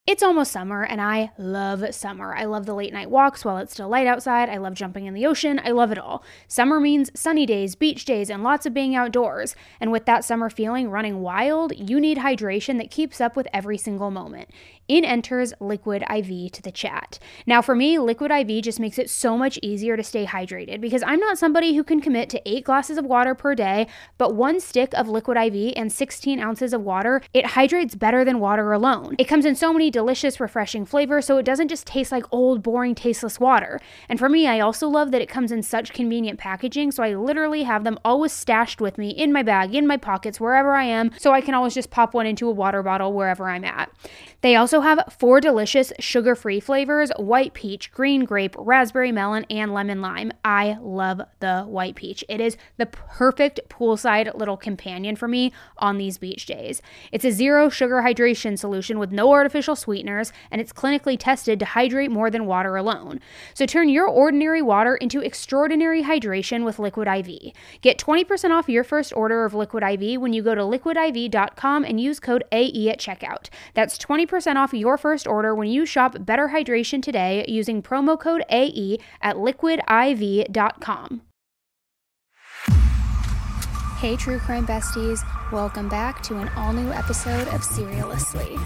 It's almost summer, and I love summer. I love the late night walks while it's still light outside. I love jumping in the ocean. I love it all. Summer means sunny days, beach days, and lots of being outdoors. And with that summer feeling running wild, you need hydration that keeps up with every single moment. In enters Liquid IV to the chat. Now for me, Liquid IV just makes it so much easier to stay hydrated because I'm not somebody who can commit to 8 glasses of water per day, but 1 stick of Liquid IV and 16 ounces of water, it hydrates better than water alone. It comes in so many delicious, refreshing flavors, so it doesn't just taste like old, boring, tasteless water. And for me, I also love that it comes in such convenient packaging, so I literally have them always stashed with me in my bag, in my pockets, wherever I am, so I can always just pop one into a water bottle wherever I'm at. They also have 4 delicious sugar-free flavors: white peach, green grape, raspberry melon, and lemon lime. I love the white peach. It is the perfect poolside little companion for me on these beach days. It's a zero sugar hydration solution with no artificial sweeteners, and it's clinically tested to hydrate more than water alone. So turn your ordinary water into extraordinary hydration with Liquid IV. Get 20% off your first order of Liquid IV when you go to liquidiv.com and use code AE at checkout. That's 20% off your first order when you shop Better Hydration today using promo code AE at liquidiv.com. Hey True Crime Besties, welcome back to an all-new episode of Serialously.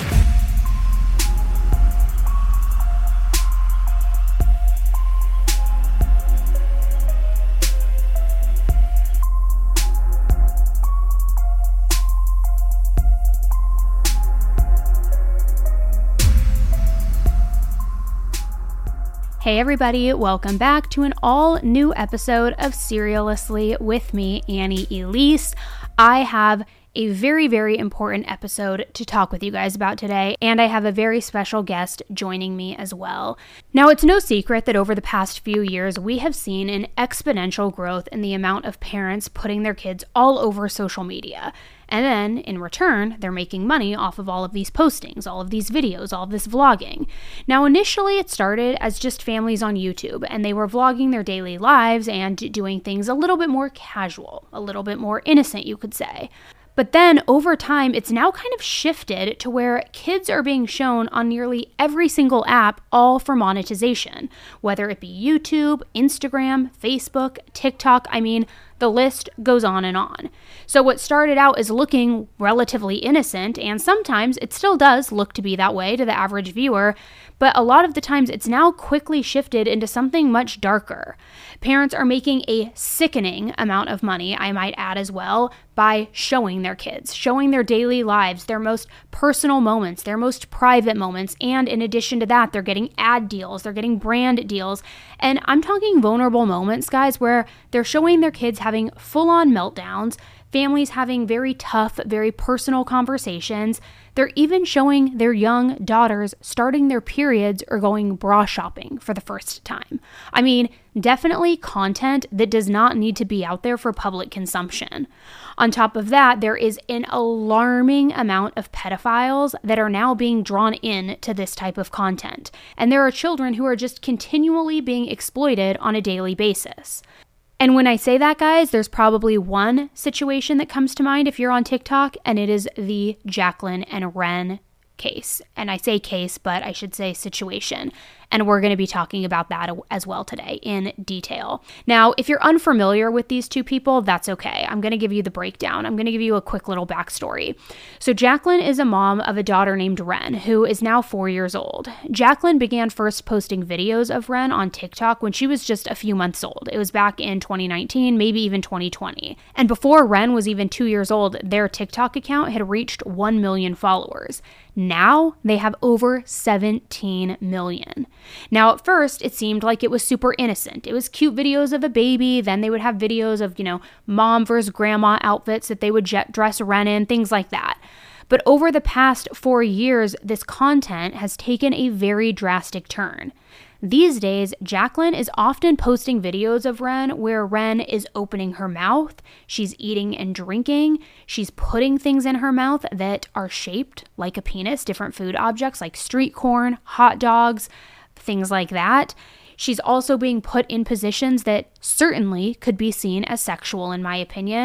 Hey everybody, welcome back to an all-new episode of Serialously with me, Annie Elise. I have a very, very important episode to talk with you guys about today, and I have a very special guest joining me as well. Now, it's no secret that over the past few years, we have seen an exponential growth in the amount of parents putting their kids all over social media. And then, in return, they're making money off of all of these postings, all of these videos, all of this vlogging. Now, initially, it started as just families on YouTube, and they were vlogging their daily lives and doing things a little bit more casual, a little bit more innocent, you could say. But then, over time, it's now kind of shifted to where kids are being shown on nearly every single app, all for monetization. Whether it be YouTube, Instagram, Facebook, TikTok, the list goes on and on. So what started out as looking relatively innocent, and sometimes it still does look to be that way to the average viewer, but a lot of the times it's now quickly shifted into something much darker. Parents are making a sickening amount of money, I might add as well, by showing their kids, showing their daily lives, their most personal moments, their most private moments, and in addition to that, they're getting ad deals, they're getting brand deals, and I'm talking vulnerable moments, guys, where they're showing their kids having full-on meltdowns, families having very tough, very personal conversations. They're even showing their young daughters starting their periods or going bra shopping for the first time. Definitely content that does not need to be out there for public consumption. On top of that, there is an alarming amount of pedophiles that are now being drawn in to this type of content. And there are children who are just continually being exploited on a daily basis. And when I say that, guys, there's probably one situation that comes to mind if you're on TikTok, and it is the Jacqueline and Wren case. And I say case, but I should say situation. And we're going to be talking about that as well today in detail. Now, if you're unfamiliar with these two people, that's okay. I'm going to give you the breakdown. I'm going to give you a quick little backstory. So Jacqueline is a mom of a daughter named Wren, who is now 4 years old. Jacqueline began first posting videos of Wren on TikTok when she was just a few months old. It was back in 2019, maybe even 2020. And before Wren was even 2 years old, their TikTok account had reached 1 million followers. Now they have over 17 million. Now, at first, it seemed like it was super innocent. It was cute videos of a baby. Then they would have videos of, mom versus grandma outfits that they would dress Wren in, things like that. But over the past 4 years, this content has taken a very drastic turn. These days, Jacqueline is often posting videos of Wren where Wren is opening her mouth, she's eating and drinking, she's putting things in her mouth that are shaped like a penis, different food objects like street corn, hot dogs, things like that. She's also being put in positions that certainly could be seen as sexual, in my opinion.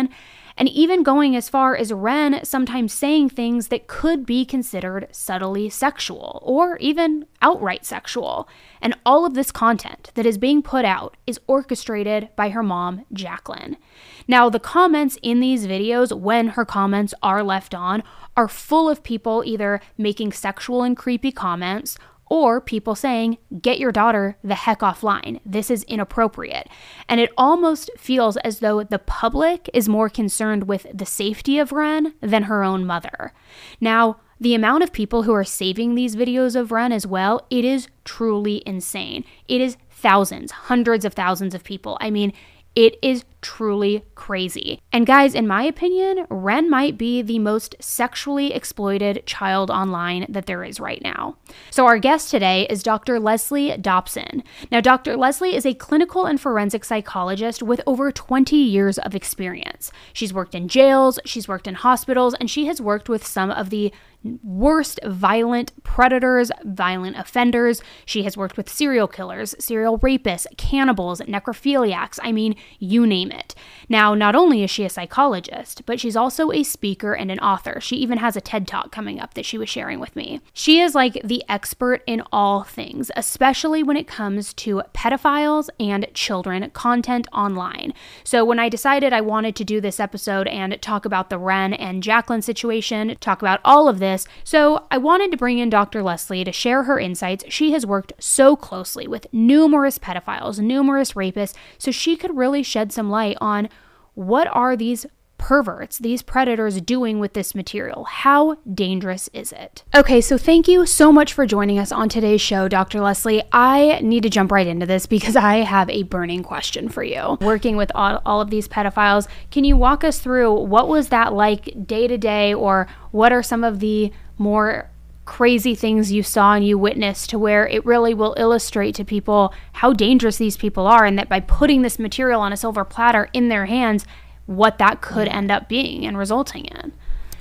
and even going as far as Ren sometimes saying things that could be considered subtly sexual or even outright sexual. And all of this content that is being put out is orchestrated by her mom, Jacqueline. Now, the comments in these videos, when her comments are left on, are full of people either making sexual and creepy comments or people saying, get your daughter the heck offline. This is inappropriate. And it almost feels as though the public is more concerned with the safety of Ren than her own mother. Now, the amount of people who are saving these videos of Ren as well, it is truly insane. It is thousands, hundreds of thousands of people. I mean, it is truly crazy. And guys, in my opinion, Ren might be the most sexually exploited child online that there is right now. So our guest today is Dr. Leslie Dobson. Now, Dr. Leslie is a clinical and forensic psychologist with over 20 years of experience. She's worked in jails, she's worked in hospitals, and she has worked with some of the worst violent predators, violent offenders. She has worked with serial killers, serial rapists, cannibals, necrophiliacs. I mean, you name it. Now, not only is she a psychologist, but she's also a speaker and an author. She even has a TED Talk coming up that she was sharing with me. She is like the expert in all things, especially when it comes to pedophiles and children content online. So when I decided I wanted to do this episode and talk about the Ren and Jacqueline situation, talk about all of this, so I wanted to bring in Dr. Leslie to share her insights. She has worked so closely with numerous pedophiles, numerous rapists, so she could really shed some light on what are these perverts, these predators doing with this material? How dangerous is it? Okay, so thank you so much for joining us on today's show, Dr. Leslie. I need to jump right into this because I have a burning question for you. Working with all of these pedophiles, can you walk us through what was that like day to day, or what are some of the more crazy things you saw and you witnessed to where it really will illustrate to people how dangerous these people are, and that by putting this material on a silver platter in their hands, what that could end up being and resulting in?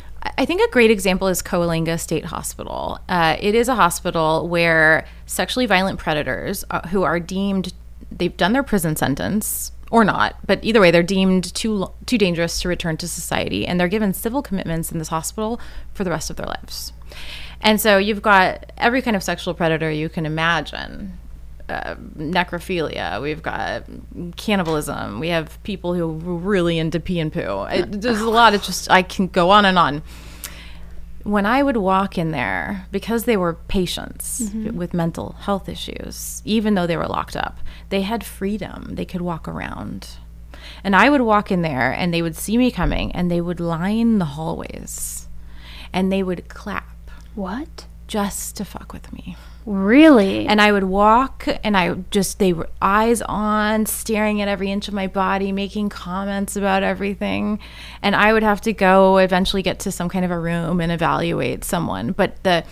I think a great example is Coalinga State Hospital. It is a hospital where sexually violent predators who are deemed, they've done their prison sentence or not, but either way, they're deemed too dangerous to return to society, and they're given civil commitments in this hospital for the rest of their lives. And so you've got every kind of sexual predator you can imagine. Necrophilia, we've got cannibalism, we have people who are really into pee and poo. There's a lot of I can go on and on. When I would walk in there, because they were patients with mental health issues, even though they were locked up, they had freedom. They could walk around. And I would walk in there and they would see me coming and they would line the hallways and they would clap. What? Just to fuck with me. Really? And I would walk and they were eyes on, staring at every inch of my body, making comments about everything. And I would have to go eventually get to some kind of a room and evaluate someone. But the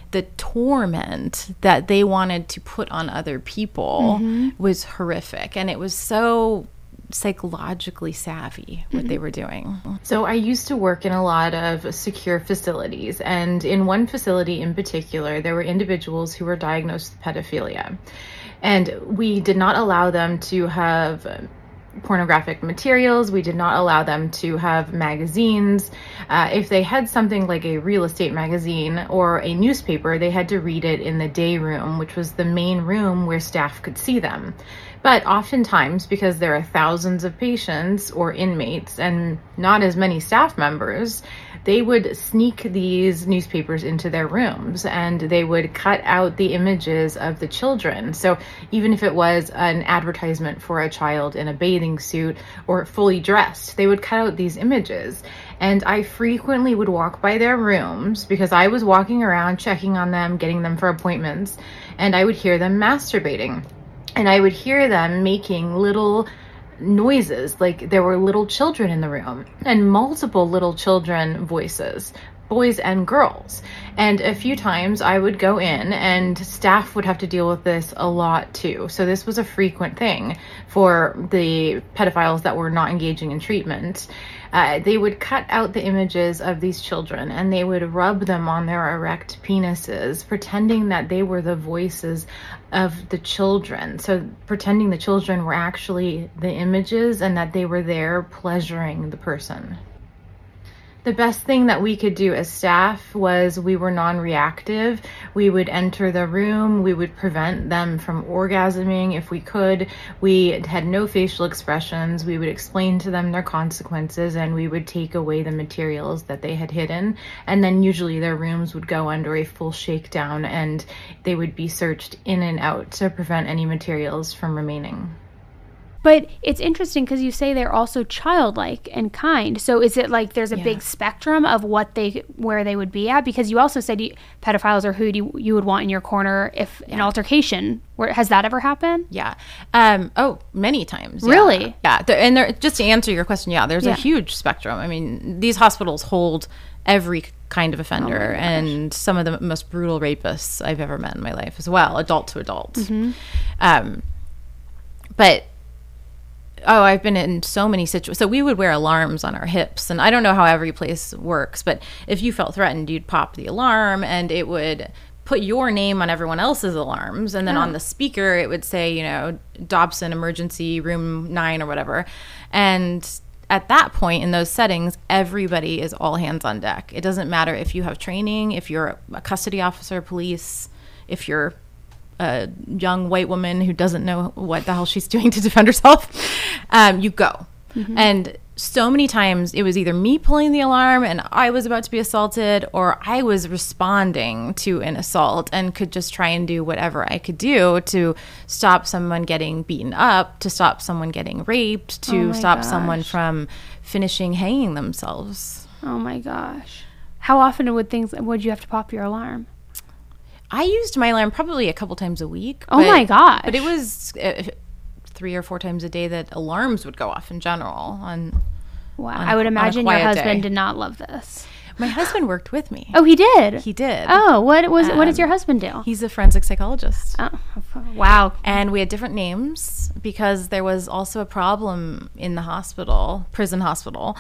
torment that they wanted to put on other people was horrific. And it was so psychologically savvy what they were doing. So I used to work in a lot of secure facilities, and in one facility in particular, there were individuals who were diagnosed with pedophilia, and we did not allow them to have pornographic materials. We did not allow them to have magazines. If they had something like a real estate magazine or a newspaper, they had to read it in the day room, which was the main room where staff could see them. But oftentimes, because there are thousands of patients or inmates and not as many staff members, they would sneak these newspapers into their rooms and they would cut out the images of the children. So even if it was an advertisement for a child in a bathing suit or fully dressed, they would cut out these images. And I frequently would walk by their rooms because I was walking around checking on them, getting them for appointments, and I would hear them masturbating. And I would hear them making little noises, like there were little children in the room and multiple little children voices, boys and girls. And a few times I would go in and staff would have to deal with this a lot too. So this was a frequent thing for the pedophiles that were not engaging in treatment. They would cut out the images of these children and they would rub them on their erect penises, pretending that they were the voices of the children. So pretending the children were actually the images and that they were there pleasuring the person. The best thing that we could do as staff was we were non-reactive. We would enter the room. We would prevent them from orgasming if we could. We had no facial expressions. We would explain to them their consequences, and we would take away the materials that they had hidden. And then usually their rooms would go under a full shakedown, and they would be searched in and out to prevent any materials from remaining. But it's interesting because you say they're also childlike and kind. So is it like there's a big spectrum of where they would be at? Because you also said pedophiles are who you would want in your corner if an altercation. Has that ever happened? Yeah. Many times. Really? Yeah. And just to answer your question, there's a huge spectrum. I mean, these hospitals hold every kind of offender and some of the most brutal rapists I've ever met in my life as well, adult to adult. Mm-hmm. But I've been in so many situations. So we would wear alarms on our hips, and I don't know how every place works, but if you felt threatened, you'd pop the alarm, and it would put your name on everyone else's alarms, and then on the speaker it would say, Dobson emergency room 9 or whatever. And at that point in those settings, everybody is all hands on deck. It doesn't matter if you have training, if you're a custody officer, police, if you're a young white woman who doesn't know what the hell she's doing to defend herself, you go. Mm-hmm. And so many times it was either me pulling the alarm and I was about to be assaulted, or I was responding to an assault and could just try and do whatever I could do to stop someone getting beaten up, to stop someone getting raped, to stop someone from finishing hanging themselves. Oh my gosh. How often would you have to pop your alarm? I used my alarm probably a couple times a week. Oh my gosh. But it was 3 or 4 times a day that alarms would go off in general. Wow. I would imagine your husband did not love this. My husband worked with me. Oh, he did? He did. Oh, what does your husband do? He's a forensic psychologist. Oh, wow. And we had different names because there was also a problem in the prison hospital,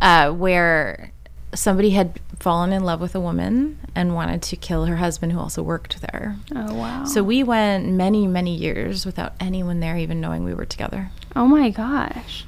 where somebody had fallen in love with a woman and wanted to kill her husband, who also worked there. Oh, wow. So we went many, many years without anyone there even knowing we were together. Oh, my gosh.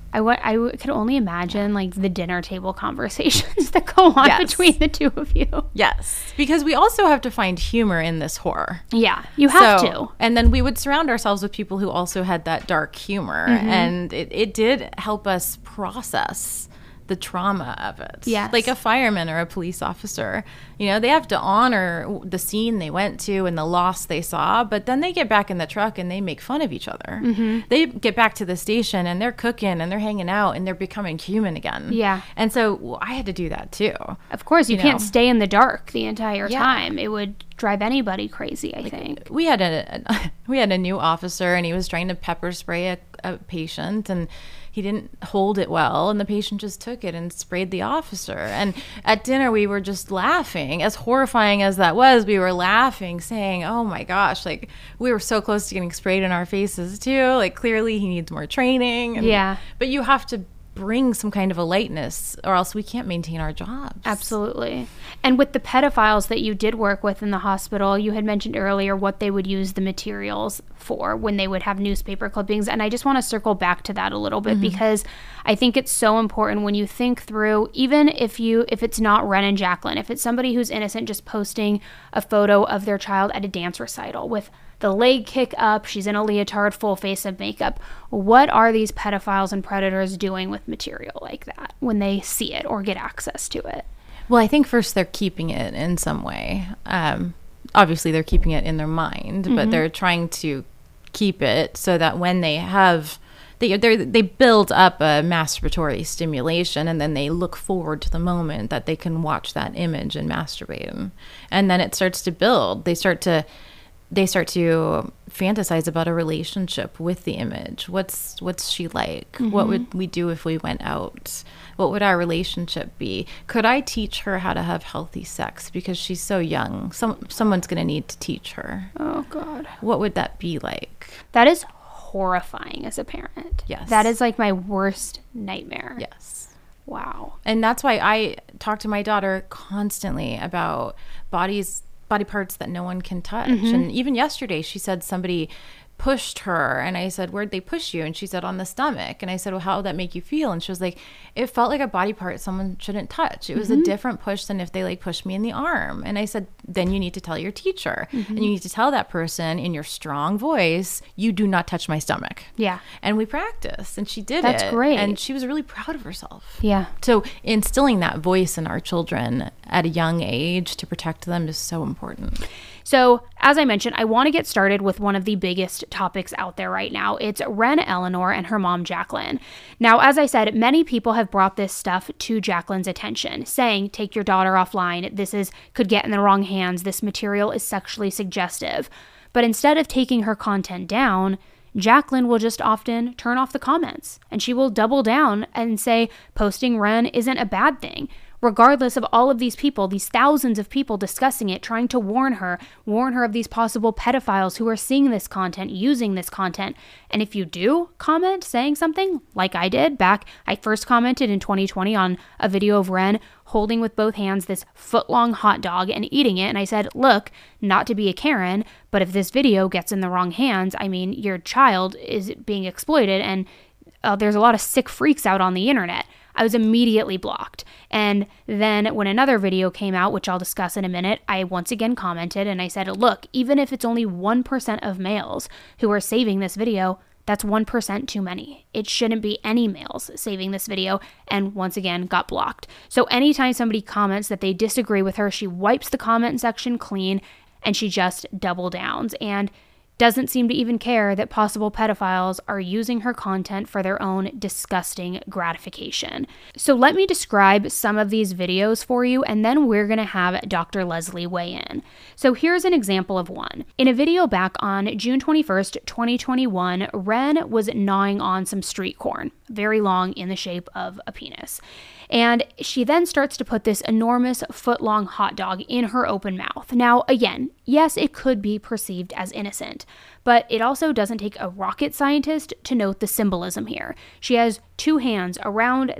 I could only imagine, like, the dinner table conversations that go on between the two of you. Yes. Because we also have to find humor in this horror. Yeah, you have to. And then we would surround ourselves with people who also had that dark humor. Mm-hmm. And it did help us process the trauma of it. Yes. Like a fireman or a police officer, they have to honor the scene they went to and the loss they saw, but then they get back in the truck and they make fun of each other. Mm-hmm. They get back to the station and they're cooking and they're hanging out and they're becoming human again. Yeah. And so I had to do that too. Of course, you can't stay in the dark the entire time. It would drive anybody crazy, I think. We had a new officer, and he was trying to pepper spray a patient, and he didn't hold it well, and the patient just took it and sprayed the officer. And at dinner we were just laughing. As horrifying as that was, we were laughing, saying, oh my gosh, like, we were so close to getting sprayed in our faces too. Like, clearly he needs more training. But you have to bring some kind of a lightness, or else we can't maintain our jobs. Absolutely. And with the pedophiles that you did work with in the hospital, you had mentioned earlier what they would use the materials for when they would have newspaper clippings. And I just want to circle back to that a little bit, because I think it's so important when you think through, even if it's not Ren and Jacqueline, if it's somebody who's innocent just posting a photo of their child at a dance recital with the leg kick up, she's in a leotard, full face of makeup. What are these pedophiles and predators doing with material like that when they see it or get access to it? Well, I think first they're keeping it in some way. Obviously, they're keeping it in their mind, but they're trying to keep it so that when they have... They build up a masturbatory stimulation, and then they look forward to the moment that they can watch that image and masturbate. And then it starts to build. They start to fantasize about a relationship with the image. What's she like? What would we do if we went out? What would our relationship be? Could I teach her how to have healthy sex because she's so young? Someone's going to need to teach her. Oh, God. What would that be like? That is horrifying as a parent. Yes. That is like my worst nightmare. Yes. Wow. And that's why I talk to my daughter constantly about body parts that no one can touch. And even yesterday she said somebody pushed her. And I said, where'd they push you? And she said, on the stomach. And I said, well, how would that make you feel? And she was like, it felt like a body part someone shouldn't touch. It was a different push than if they like pushed me in the arm. And I said, then you need to tell your teacher. And you need to tell that person in your strong voice, you do not touch my stomach. Yeah. And we practiced, and she did it. That's great. And she was really proud of herself. Yeah. So instilling that voice in our children at a young age to protect them is so important. So, as I mentioned, I want to get started with one of the biggest topics out there right now. It's Ren Eleanor and her mom, Jacqueline. Now, as I said, many people have brought this stuff to Jacqueline's attention, saying, take your daughter offline. This could get in the wrong hands. This material is sexually suggestive. But instead of taking her content down, Jacqueline will just often turn off the comments, and she will double down and say posting Ren isn't a bad thing. Regardless of all of these people, these thousands of people discussing it, trying to warn her of these possible pedophiles who are seeing this content, using this content. And if you do comment saying something like I did I first commented in 2020 on a video of Ren holding with both hands this foot-long hot dog and eating it. And I said, look, not to be a Karen, but if this video gets in the wrong hands, I mean, your child is being exploited, and there's a lot of sick freaks out on the internet. I was immediately blocked. And then when another video came out, which I'll discuss in a minute, I once again commented and I said, look, even if it's only 1% of males who are saving this video, that's 1% too many. It shouldn't be any males saving this video, and once again got blocked. So anytime somebody comments that they disagree with her, she wipes the comment section clean and she just double downs and doesn't seem to even care that possible pedophiles are using her content for their own disgusting gratification. So let me describe some of these videos for you, and then we're going to have Dr. Leslie weigh in. So here's an example of one. In a video back on June 21st, 2021, Ren was gnawing on some street corn, very long in the shape of a penis. And she then starts to put this enormous foot-long hot dog in her open mouth. Now, again, yes, it could be perceived as innocent, but it also doesn't take a rocket scientist to note the symbolism here. She has two hands around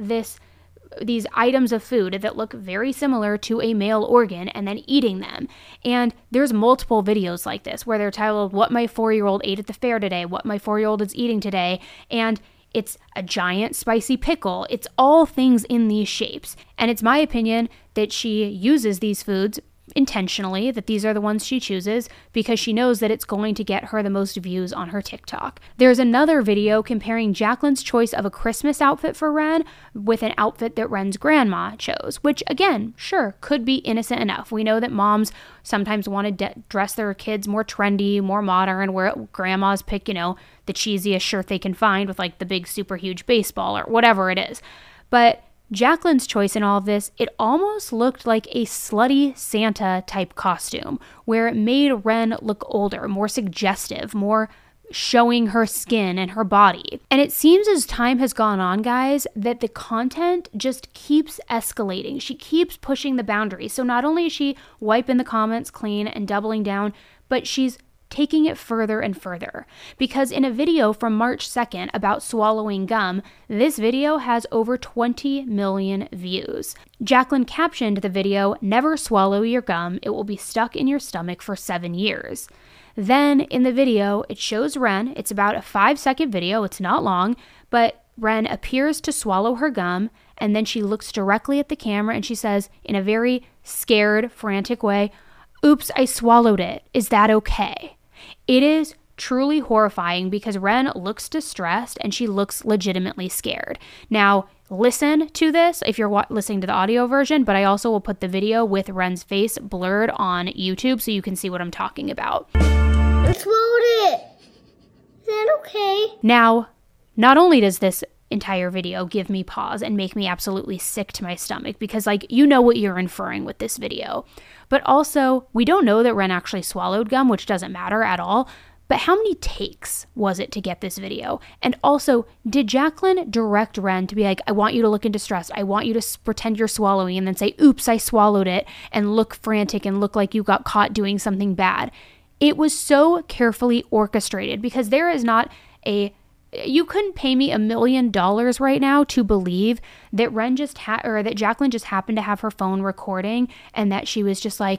these items of food that look very similar to a male organ and then eating them. And there's multiple videos like this where they're titled, "What My 4-Year-Old Ate at the Fair Today," "What My 4-Year-Old Is Eating Today," and it's a giant spicy pickle. It's all things in these shapes. And it's my opinion that she uses these foods intentionally, that these are the ones she chooses because she knows that it's going to get her the most views on her TikTok. There's another video comparing Jacqueline's choice of a Christmas outfit for Ren with an outfit that Ren's grandma chose, which again, sure, could be innocent enough. We know that moms sometimes want to dress their kids more trendy, more modern, where grandmas pick, the cheesiest shirt they can find with like the big super huge baseball or whatever it is. But Jacqueline's choice in all of this, it almost looked like a slutty Santa type costume, where it made Ren look older, more suggestive, more showing her skin and her body. And it seems as time has gone on, guys, that the content just keeps escalating. She keeps pushing the boundaries. So not only is she wiping the comments clean and doubling down, but she's taking it further and further. Because in a video from March 2nd about swallowing gum, this video has over 20 million views. Jacqueline captioned the video, "Never swallow your gum. It will be stuck in your stomach for 7 years." Then in the video, it shows Ren. It's about a 5-second video. It's not long, but Ren appears to swallow her gum, and then she looks directly at the camera and she says in a very scared, frantic way, "Oops, I swallowed it. Is that okay?" It is truly horrifying because Ren looks distressed and she looks legitimately scared. Now, listen to this if you're listening to the audio version, but I also will put the video with Ren's face blurred on YouTube so you can see what I'm talking about. I swallowed it. Is that okay? Now, not only does this entire video give me pause and make me absolutely sick to my stomach because what you're inferring with this video. But also, we don't know that Ren actually swallowed gum, which doesn't matter at all. But how many takes was it to get this video? And also, did Jacqueline direct Ren to be like, "I want you to look distressed. I want you to pretend you're swallowing," and then say, "Oops, I swallowed it," and look frantic and look like you got caught doing something bad? It was so carefully orchestrated because there is not you couldn't pay me $1 million right now to believe that that Jacqueline just happened to have her phone recording and that she was just like,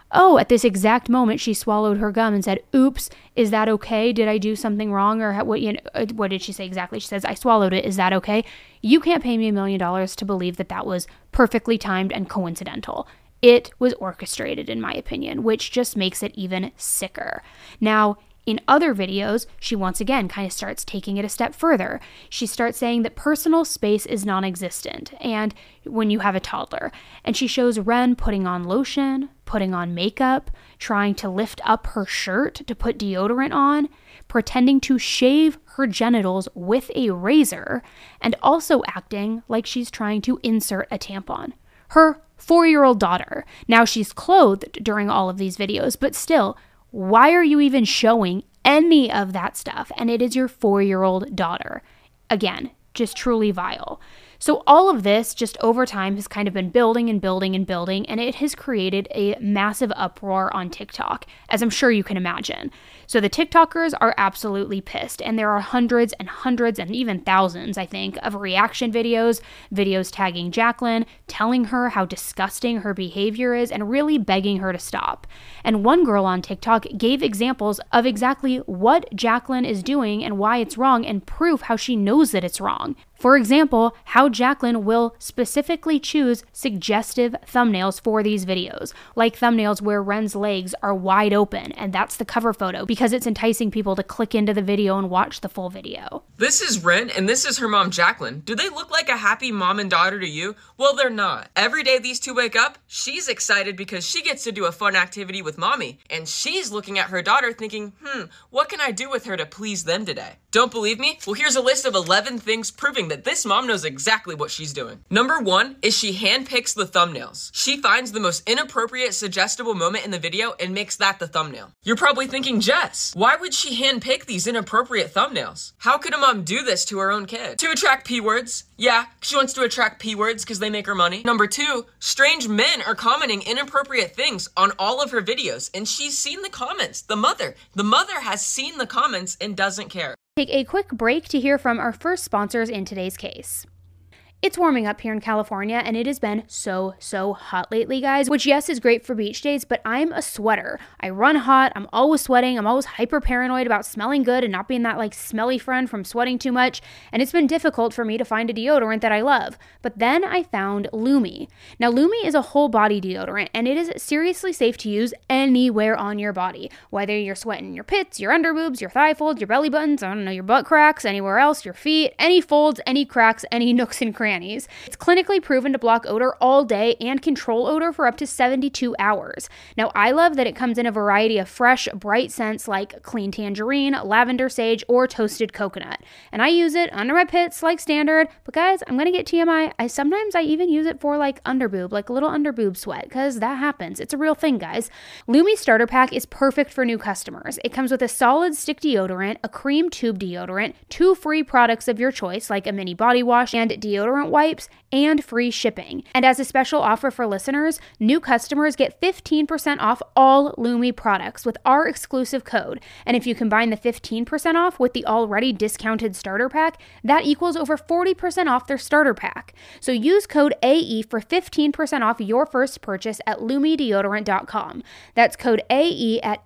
oh, at this exact moment, she swallowed her gum and said, oops, is that okay? Did I do something wrong? Or what did she say exactly? She says, I swallowed it. Is that okay? You can't pay me $1 million to believe that that was perfectly timed and coincidental. It was orchestrated, in my opinion, which just makes it even sicker. Now, in other videos, she once again kind of starts taking it a step further. She starts saying that personal space is non-existent and when you have a toddler. And she shows Ren putting on lotion, putting on makeup, trying to lift up her shirt to put deodorant on, pretending to shave her genitals with a razor, and also acting like she's trying to insert a tampon. Her 4-year-old daughter. Now, she's clothed during all of these videos, but still, why are you even showing any of that stuff? And it is your 4-year-old daughter. Again, just truly vile. So all of this just over time has kind of been building and building and building, and it has created a massive uproar on TikTok, as I'm sure you can imagine. So the TikTokers are absolutely pissed, and there are hundreds and even thousands, I think, of reaction videos tagging Jaclyn, telling her how disgusting her behavior is, and really begging her to stop. And one girl on TikTok gave examples of exactly what Jaclyn is doing and why it's wrong, and proof how she knows that it's wrong. For example, how Jaclyn will specifically choose suggestive thumbnails for these videos, like thumbnails where Ren's legs are wide open, and that's the cover photo because it's enticing people to click into the video and watch the full video. This is Ren, and this is her mom, Jaclyn. Do they look like a happy mom and daughter to you? Well, they're not. Every day these two wake up, she's excited because she gets to do a fun activity with mommy, and she's looking at her daughter thinking, what can I do with her to please them today? Don't believe me? Well, here's a list of 11 things proving that this mom knows exactly what she's doing. Number 1 is she handpicks the thumbnails. She finds the most inappropriate, suggestible moment in the video and makes that the thumbnail. You're probably thinking, Jess, why would she handpick these inappropriate thumbnails? How could a mom do this to her own kid? To attract P-words. Yeah, she wants to attract P-words because they make her money. Number 2, strange men are commenting inappropriate things on all of her videos, and she's seen the comments. The mother has seen the comments and doesn't care. Take a quick break to hear from our first sponsors in today's case. It's warming up here in California, and it has been so hot lately, guys, which, yes, is great for beach days, but I'm a sweater. I run hot, I'm always sweating, I'm always hyper paranoid about smelling good and not being that, smelly friend from sweating too much, and it's been difficult for me to find a deodorant that I love. But then I found Lume. Now, Lume is a whole body deodorant, and it is seriously safe to use anywhere on your body, whether you're sweating your pits, your underboobs, your thigh folds, your belly buttons, your butt cracks, anywhere else, your feet, any folds, any cracks, any nooks and crannies. It's clinically proven to block odor all day and control odor for up to 72 hours. Now, I love that it comes in a variety of fresh, bright scents like clean tangerine, lavender sage, or toasted coconut. And I use it under my pits like standard, but guys, I'm gonna get TMI. Sometimes I even use it for underboob, a little underboob sweat, because that happens. It's a real thing, guys. Lume Starter Pack is perfect for new customers. It comes with a solid stick deodorant, a cream tube deodorant, 2 free products of your choice, like a mini body wash and deodorant wipes, and free shipping. And as a special offer for listeners, new customers get 15% off all Lume products with our exclusive code. And if you combine the 15% off with the already discounted starter pack, that equals over 40% off their starter pack. So use code AE for 15% off your first purchase at lumedeodorant.com. That's code AE at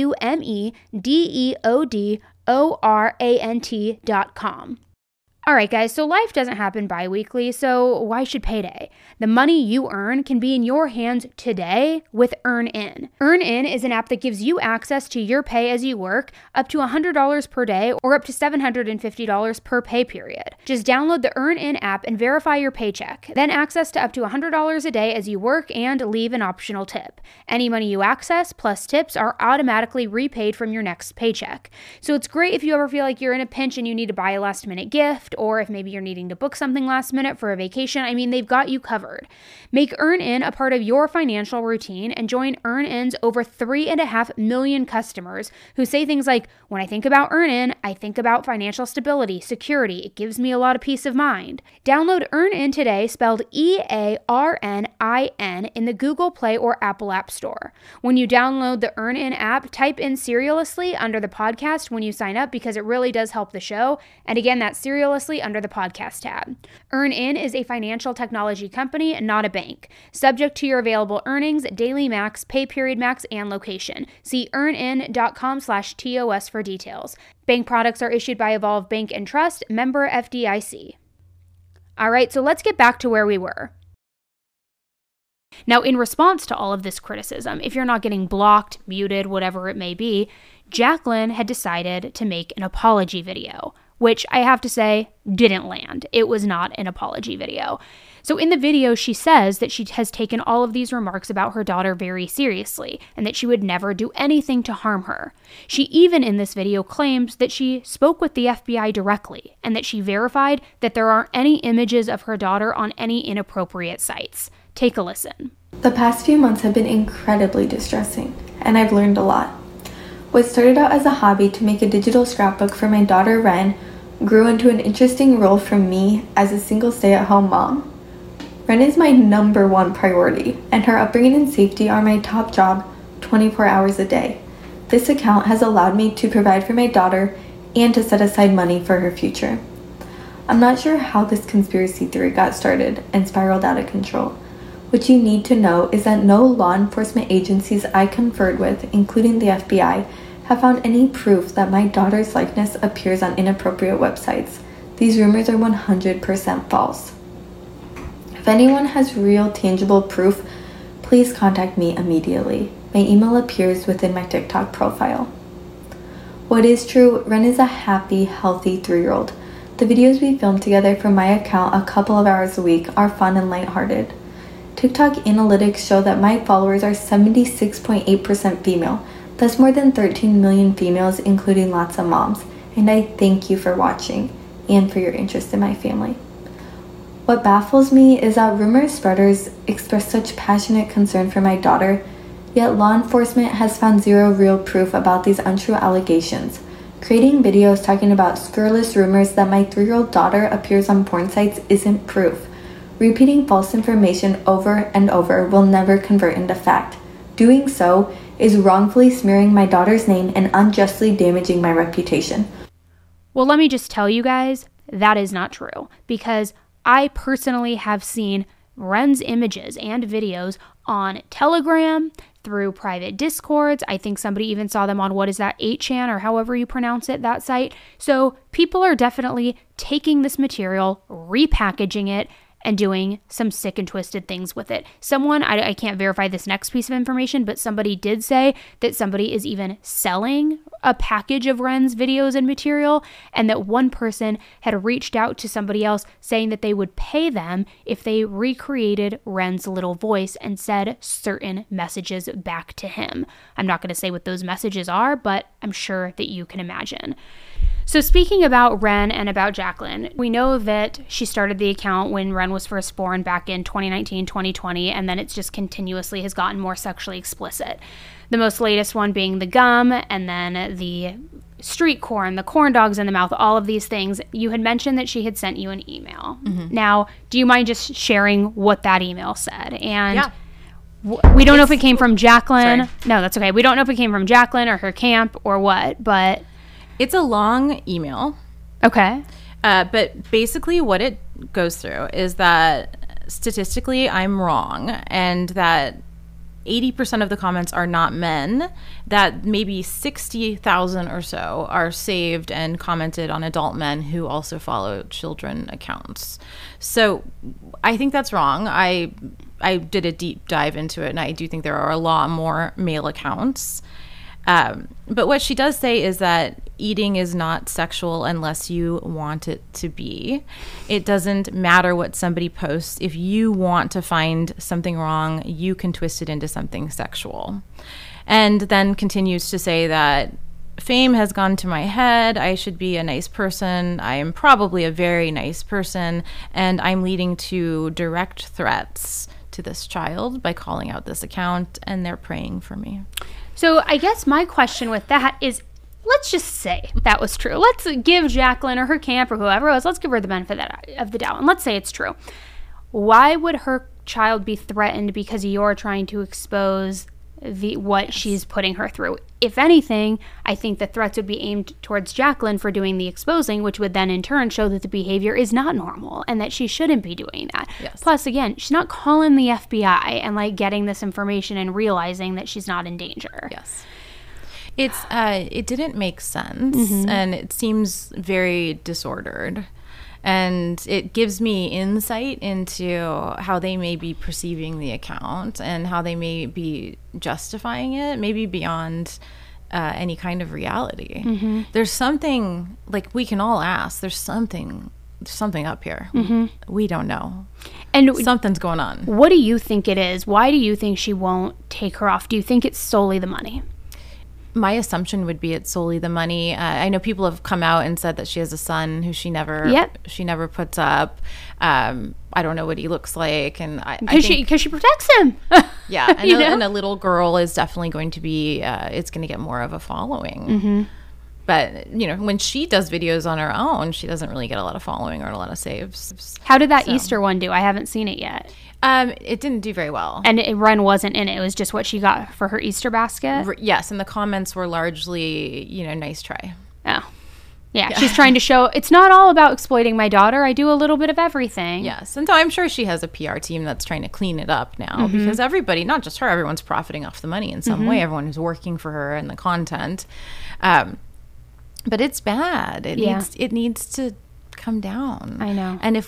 LumeDeodorant.com. All right, guys, so life doesn't happen bi-weekly, so why should payday? The money you earn can be in your hands today with EarnIn. EarnIn is an app that gives you access to your pay as you work, up to $100 per day or up to $750 per pay period. Just download the EarnIn app and verify your paycheck, then access to up to $100 a day as you work and leave an optional tip. Any money you access plus tips are automatically repaid from your next paycheck. So it's great if you ever feel like you're in a pinch and you need to buy a last-minute gift, or if maybe you're needing to book something last minute for a vacation. They've got you covered. Make EarnIn a part of your financial routine and join EarnIn's over 3.5 million customers who say things like, when I think about EarnIn, I think about financial stability, security. It gives me a lot of peace of mind. Download EarnIn today, spelled EARNIN, in the Google Play or Apple App Store. When you download the EarnIn app, type in Seriously under the podcast when you sign up because it really does help the show. And again, that's Seriously Seriously under the podcast tab. EarnIn is a financial technology company, not a bank. Subject to your available earnings, daily max, pay period max, and location. See earnin.com/TOS for details. Bank products are issued by Evolve Bank and Trust, member FDIC. All right, so let's get back to where we were. Now, in response to all of this criticism, if you're not getting blocked, muted, whatever it may be, Jaclyn had decided to make an apology video, which I have to say didn't land. It was not an apology video. So in the video, she says that she has taken all of these remarks about her daughter very seriously and that she would never do anything to harm her. She even in this video claims that she spoke with the FBI directly and that she verified that there aren't any images of her daughter on any inappropriate sites. Take a listen. The past few months have been incredibly distressing, and I've learned a lot. What started out as a hobby to make a digital scrapbook for my daughter Ren grew into an interesting role for me as a single stay-at-home mom. Ren is my number one priority, and her upbringing and safety are my top job 24 hours a day. This account has allowed me to provide for my daughter and to set aside money for her future. I'm not sure how this conspiracy theory got started and spiraled out of control. What you need to know is that no law enforcement agencies I conferred with, including the FBI, have found any proof that my daughter's likeness appears on inappropriate websites. These rumors are 100% false. If anyone has real tangible proof, please contact me immediately. My email appears within my TikTok profile. What is true, Ren is a happy, healthy 3-year-old. The videos we film together from my account a couple of hours a week are fun and lighthearted. TikTok analytics show that my followers are 76.8% female. That's more than 13 million females, including lots of moms. And I thank you for watching and for your interest in my family. What baffles me is that rumor spreaders express such passionate concern for my daughter, yet law enforcement has found zero real proof about these untrue allegations. Creating videos talking about scurrilous rumors that my 3-year-old daughter appears on porn sites isn't proof. Repeating false information over and over will never convert into fact. Doing so is wrongfully smearing my daughter's name and unjustly damaging my reputation. Well, let me just tell you guys, that is not true, because I personally have seen Ren's images and videos on Telegram, through private Discords. I think somebody even saw them on, 8chan or however you pronounce it, that site. So people are definitely taking this material, repackaging it, and doing some sick and twisted things with it. Someone, I can't verify this next piece of information, but somebody did say that somebody is even selling a package of Ren's videos and material, and that one person had reached out to somebody else saying that they would pay them if they recreated Ren's little voice and said certain messages back to him. I'm not going to say what those messages are, but I'm sure that you can imagine. So speaking about Ren and about Jaclyn, we know that she started the account when Ren was first born back in 2019, 2020, and then it's just continuously has gotten more sexually explicit. The most latest one being the gum, and then the street corn, the corn dogs in the mouth, all of these things. You had mentioned that she had sent you an email. Mm-hmm. Now, do you mind just sharing what that email said? And yeah. We don't know if it came from Jaclyn. Sorry. No, that's okay. We don't know if it came from Jaclyn or her camp or what, but... It's a long email. Okay. But basically what it goes through is that statistically I'm wrong, and that 80% of the comments are not men, that maybe 60,000 or so are saved and commented on adult men who also follow children accounts. So I think that's wrong. I did a deep dive into it, and I do think there are a lot more male accounts. But what she does say is that eating is not sexual unless you want it to be. It doesn't matter what somebody posts. If you want to find something wrong, you can twist it into something sexual. And then continues to say that fame has gone to my head. I should be a nice person. I am probably a very nice person. And I'm leading to direct threats to this child by calling out this account, and they're praying for me. So I guess my question with that is, let's just say that was true. Let's give Jaclyn or her camp or whoever else, let's give her the benefit of the doubt, and let's say it's true. Why would her child be threatened because you're trying to expose what she's putting her through. If anything, I think the threats would be aimed towards Jacqueline for doing the exposing, which would then in turn show that the behavior is not normal and that she shouldn't be doing that. Yes. Plus, again, she's not calling the FBI and like getting this information and realizing that she's not in danger. Yes. It didn't make sense, and it seems very disordered. And it gives me insight into how they may be perceiving the account and how they may be justifying it, maybe beyond any kind of reality. There's something, like, we can all ask, there's something up here. We don't know. And something's going on. What do you think it is? Why do you think she won't take her off? Do you think it's solely the money? My assumption would be it's solely the money. I know people have come out and said that she has a son who she never puts up. I don't know what he looks like, and because she protects him. Yeah, and a little girl is definitely going to be. It's going to get more of a following. But when she does videos on her own, she doesn't really get a lot of following or a lot of saves. How did that Easter one do? I haven't seen it yet. It didn't do very well. And Ren wasn't in it. It was just what she got for her Easter basket? Yes, and the comments were largely, nice try. Oh. Yeah, she's trying to show it's not all about exploiting my daughter. I do a little bit of everything. Yes, and so I'm sure she has a PR team that's trying to clean it up now because everybody, not just her, everyone's profiting off the money in some way. Everyone is working for her and the content. But it's bad. It needs to come down. I know. And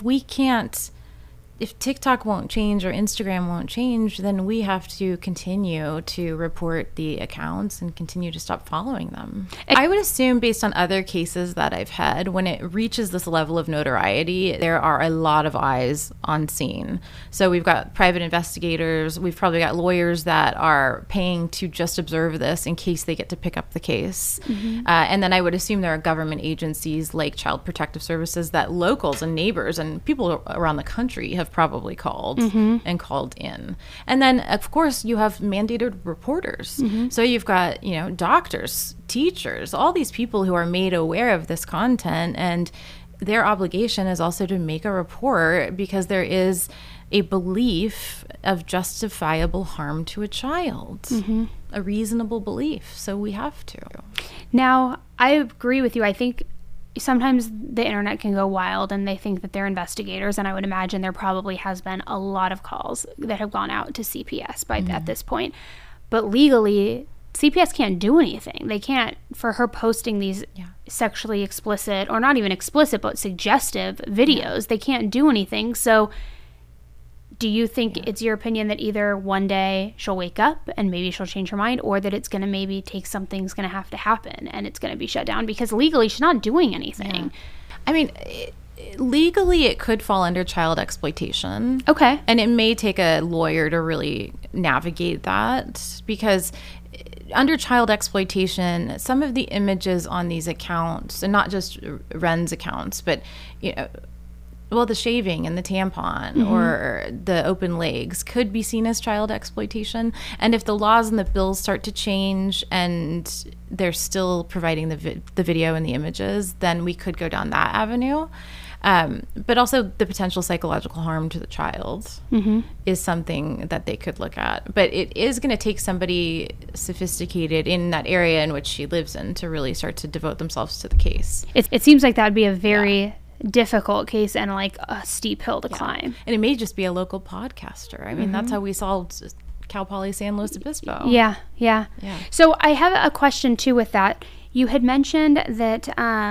if TikTok won't change or Instagram won't change, then we have to continue to report the accounts and continue to stop following them. I would assume, based on other cases that I've had, when it reaches this level of notoriety, there are a lot of eyes on scene. So we've got private investigators. We've probably got lawyers that are paying to just observe this in case they get to pick up the case. And then I would assume there are government agencies like Child Protective Services that locals and neighbors and people around the country have probably called and called in. And then, of course, you have mandated reporters. So you've got, doctors, teachers, all these people who are made aware of this content, and their obligation is also to make a report because there is a belief of justifiable harm to a child, a reasonable belief. So we have to. Now, I agree with you. I think sometimes the internet can go wild and they think that they're investigators, and I would imagine there probably has been a lot of calls that have gone out to CPS at this point. But legally, CPS can't do anything. They can't, for her posting these sexually explicit, or not even explicit, but suggestive videos, they can't do anything. So do you think it's your opinion that either one day she'll wake up and maybe she'll change her mind, or that it's going to maybe take something's going to have to happen and it's going to be shut down? Because legally she's not doing anything. I mean, legally it could fall under child exploitation. Okay. And it may take a lawyer to really navigate that, because under child exploitation, some of the images on these accounts, and not just Ren's accounts, but the shaving and the tampon or the open legs could be seen as child exploitation. And if the laws and the bills start to change and they're still providing the video and the images, then we could go down that avenue. But also the potential psychological harm to the child is something that they could look at. But it is going to take somebody sophisticated in that area in which she lives in to really start to devote themselves to the case. It seems like that would be a very difficult case and like a steep hill to climb. And it may just be a local podcaster. I mean, that's how we solved Cal Poly San Luis Obispo. Yeah. So I have a question too with that. You had mentioned that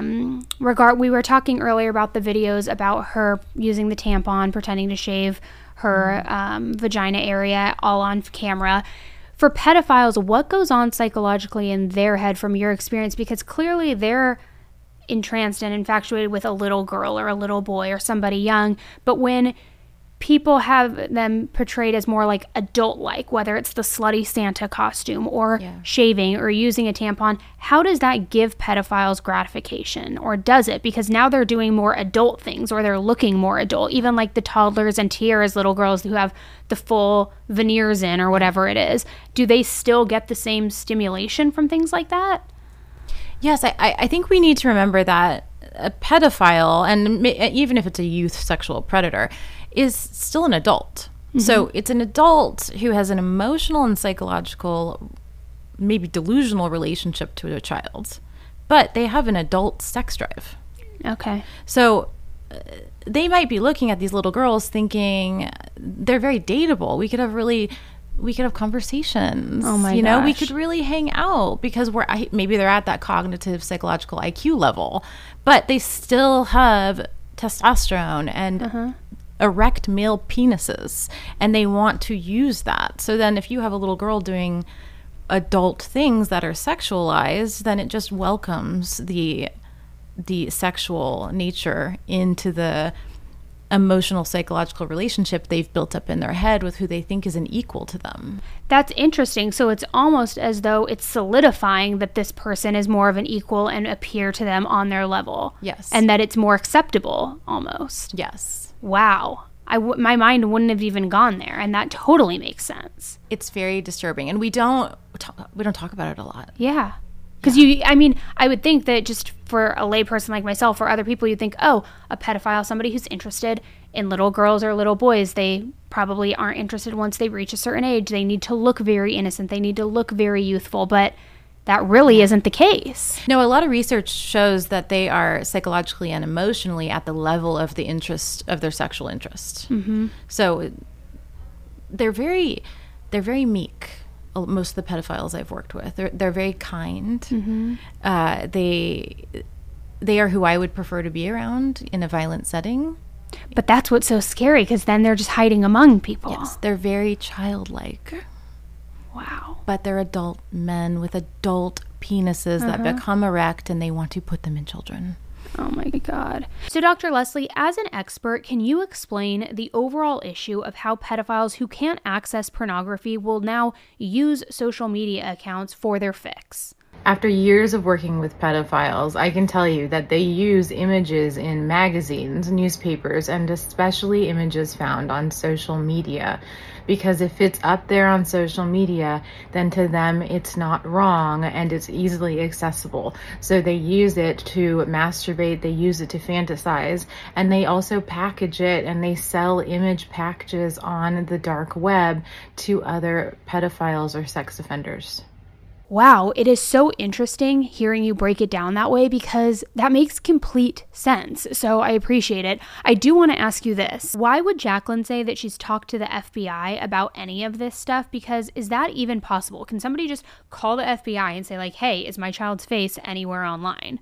we were talking earlier about the videos about her using the tampon, pretending to shave her vagina area all on camera. For pedophiles, what goes on psychologically in their head from your experience? Because clearly they're entranced and infatuated with a little girl or a little boy or somebody young, but when people have them portrayed as more like adult-like, whether it's the slutty Santa costume or shaving or using a tampon, how does that give pedophiles gratification? Or does it? Because now they're doing more adult things, or they're looking more adult, even like the toddlers and tiaras little girls who have the full veneers in or whatever it is. Do they still get the same stimulation from things like that? Yes, I think we need to remember that a pedophile, and even if it's a youth sexual predator, is still an adult. So it's an adult who has an emotional and psychological, maybe delusional relationship to a child, but they have an adult sex drive. Okay. So they might be looking at these little girls thinking they're very dateable. We could have conversations. Oh my You know, we gosh. could really hang out because maybe they're at that cognitive psychological IQ level, but they still have testosterone and erect male penises, and they want to use that. So then if you have a little girl doing adult things that are sexualized, then it just welcomes the sexual nature into the emotional psychological relationship they've built up in their head with who they think is an equal to them. That's interesting. So it's almost as though it's solidifying that this person is more of an equal and appear to them on their level. Yes. And that it's more acceptable almost. Yes. Wow. My mind wouldn't have even gone there, and that totally makes sense. It's very disturbing, and we don't talk about it a lot. Yeah. Because I would think that just for a layperson like myself or other people, you'd think, oh, a pedophile, somebody who's interested in little girls or little boys, they probably aren't interested once they reach a certain age. They need to look very innocent. They need to look very youthful. But that really isn't the case. No, a lot of research shows that they are psychologically and emotionally at the level of the interest of their sexual interest. Mm-hmm. So they're very meek. Most of the pedophiles I've worked with, they're very kind. Mm-hmm. They are who I would prefer to be around in a violent setting. But that's what's so scary, because then they're just hiding among people. Yes, they're very childlike. Wow. But they're adult men with adult penises that become erect, and they want to put them in children. Oh my God. So Dr. Leslie, as an expert, can you explain the overall issue of how pedophiles who can't access pornography will now use social media accounts for their fix? After years of working with pedophiles, I can tell you that they use images in magazines, newspapers, and especially images found on social media. Because if it's up there on social media, then to them it's not wrong and it's easily accessible. So they use it to masturbate, they use it to fantasize, and they also package it and they sell image packages on the dark web to other pedophiles or sex offenders. Wow, it is so interesting hearing you break it down that way, because that makes complete sense. So I appreciate it. I do want to ask you this. Why would Jacqueline say that she's talked to the FBI about any of this stuff? Because is that even possible? Can somebody just call the FBI and say, like, hey, is my child's face anywhere online?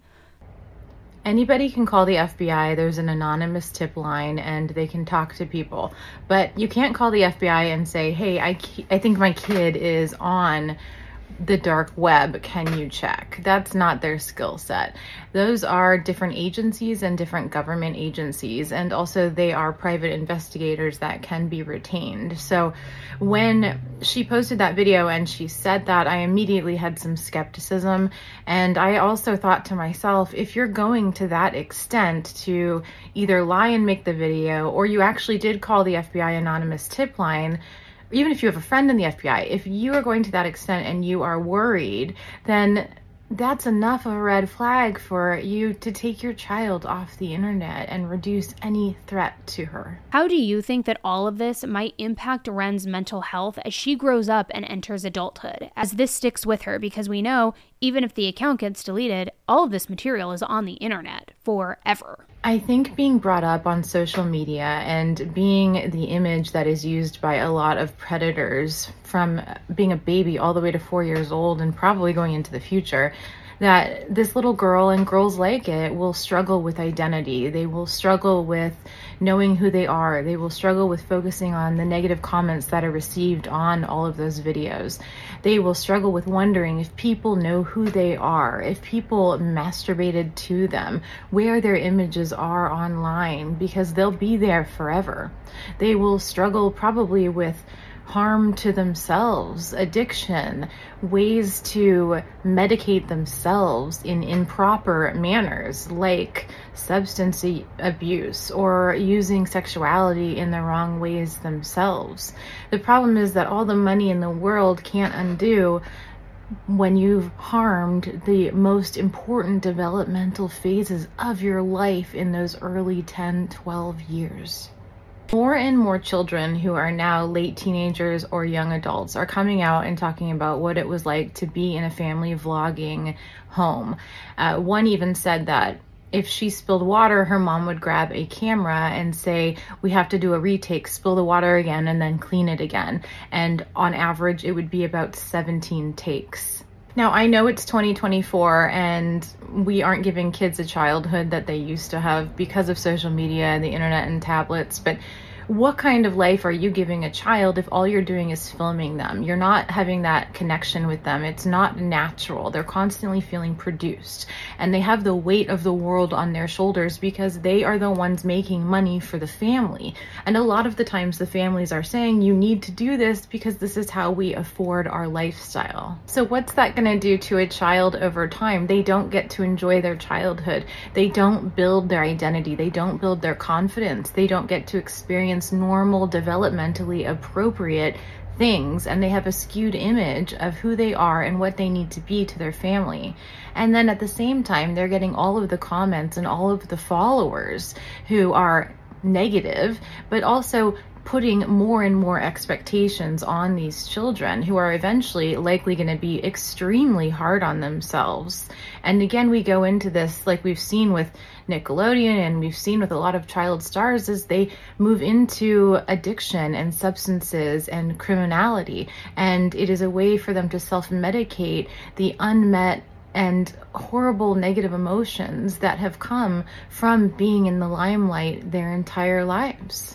Anybody can call the FBI. There's an anonymous tip line and they can talk to people. But you can't call the FBI and say, hey, I think my kid is on the dark web, can you check? That's not their skill set. Those are different agencies and different government agencies, and also they are private investigators that can be retained. So when she posted that video and she said that, I immediately had some skepticism, and I also thought to myself, if you're going to that extent to either lie and make the video, or you actually did call the FBI anonymous tip line, even if you have a friend in the FBI, if you are going to that extent and you are worried, then that's enough of a red flag for you to take your child off the internet and reduce any threat to her. How do you think that all of this might impact Ren's mental health as she grows up and enters adulthood, as this sticks with her? Because we know, even if the account gets deleted, all of this material is on the internet forever. I think being brought up on social media and being the image that is used by a lot of predators from being a baby all the way to 4 years old and probably going into the future, that this little girl and girls like it will struggle with identity. They will struggle with knowing who they are. They will struggle with focusing on the negative comments that are received on all of those videos. They will struggle with wondering if people know who they are, if people masturbated to them, where their images are online, because they'll be there forever. They will struggle probably with harm to themselves, addiction, ways to medicate themselves in improper manners like substance abuse or using sexuality in the wrong ways themselves. The problem is that all the money in the world can't undo when you've harmed the most important developmental phases of your life in those early 10, 12 years. More and more children who are now late teenagers or young adults are coming out and talking about what it was like to be in a family vlogging home. One even said that if she spilled water, her mom would grab a camera and say, we have to do a retake, spill the water again, and then clean it again. And on average, it would be about 17 takes. Now, I know it's 2024 and we aren't giving kids a childhood that they used to have because of social media and the internet and tablets, but what kind of life are you giving a child if all you're doing is filming them? You're not having that connection with them. It's not natural. They're constantly feeling produced, and they have the weight of the world on their shoulders because they are the ones making money for the family. And a lot of the times the families are saying, you need to do this because this is how we afford our lifestyle. So what's that going to do to a child over time? They don't get to enjoy their childhood. They don't build their identity. They don't build their confidence. They don't get to experience normal, developmentally appropriate things, and they have a skewed image of who they are and what they need to be to their family. And then at the same time, they're getting all of the comments and all of the followers who are negative, but also putting more and more expectations on these children who are eventually likely going to be extremely hard on themselves. And again, we go into this like we've seen with Nickelodeon and we've seen with a lot of child stars as they move into addiction and substances and criminality. And it is a way for them to self-medicate the unmet and horrible negative emotions that have come from being in the limelight their entire lives.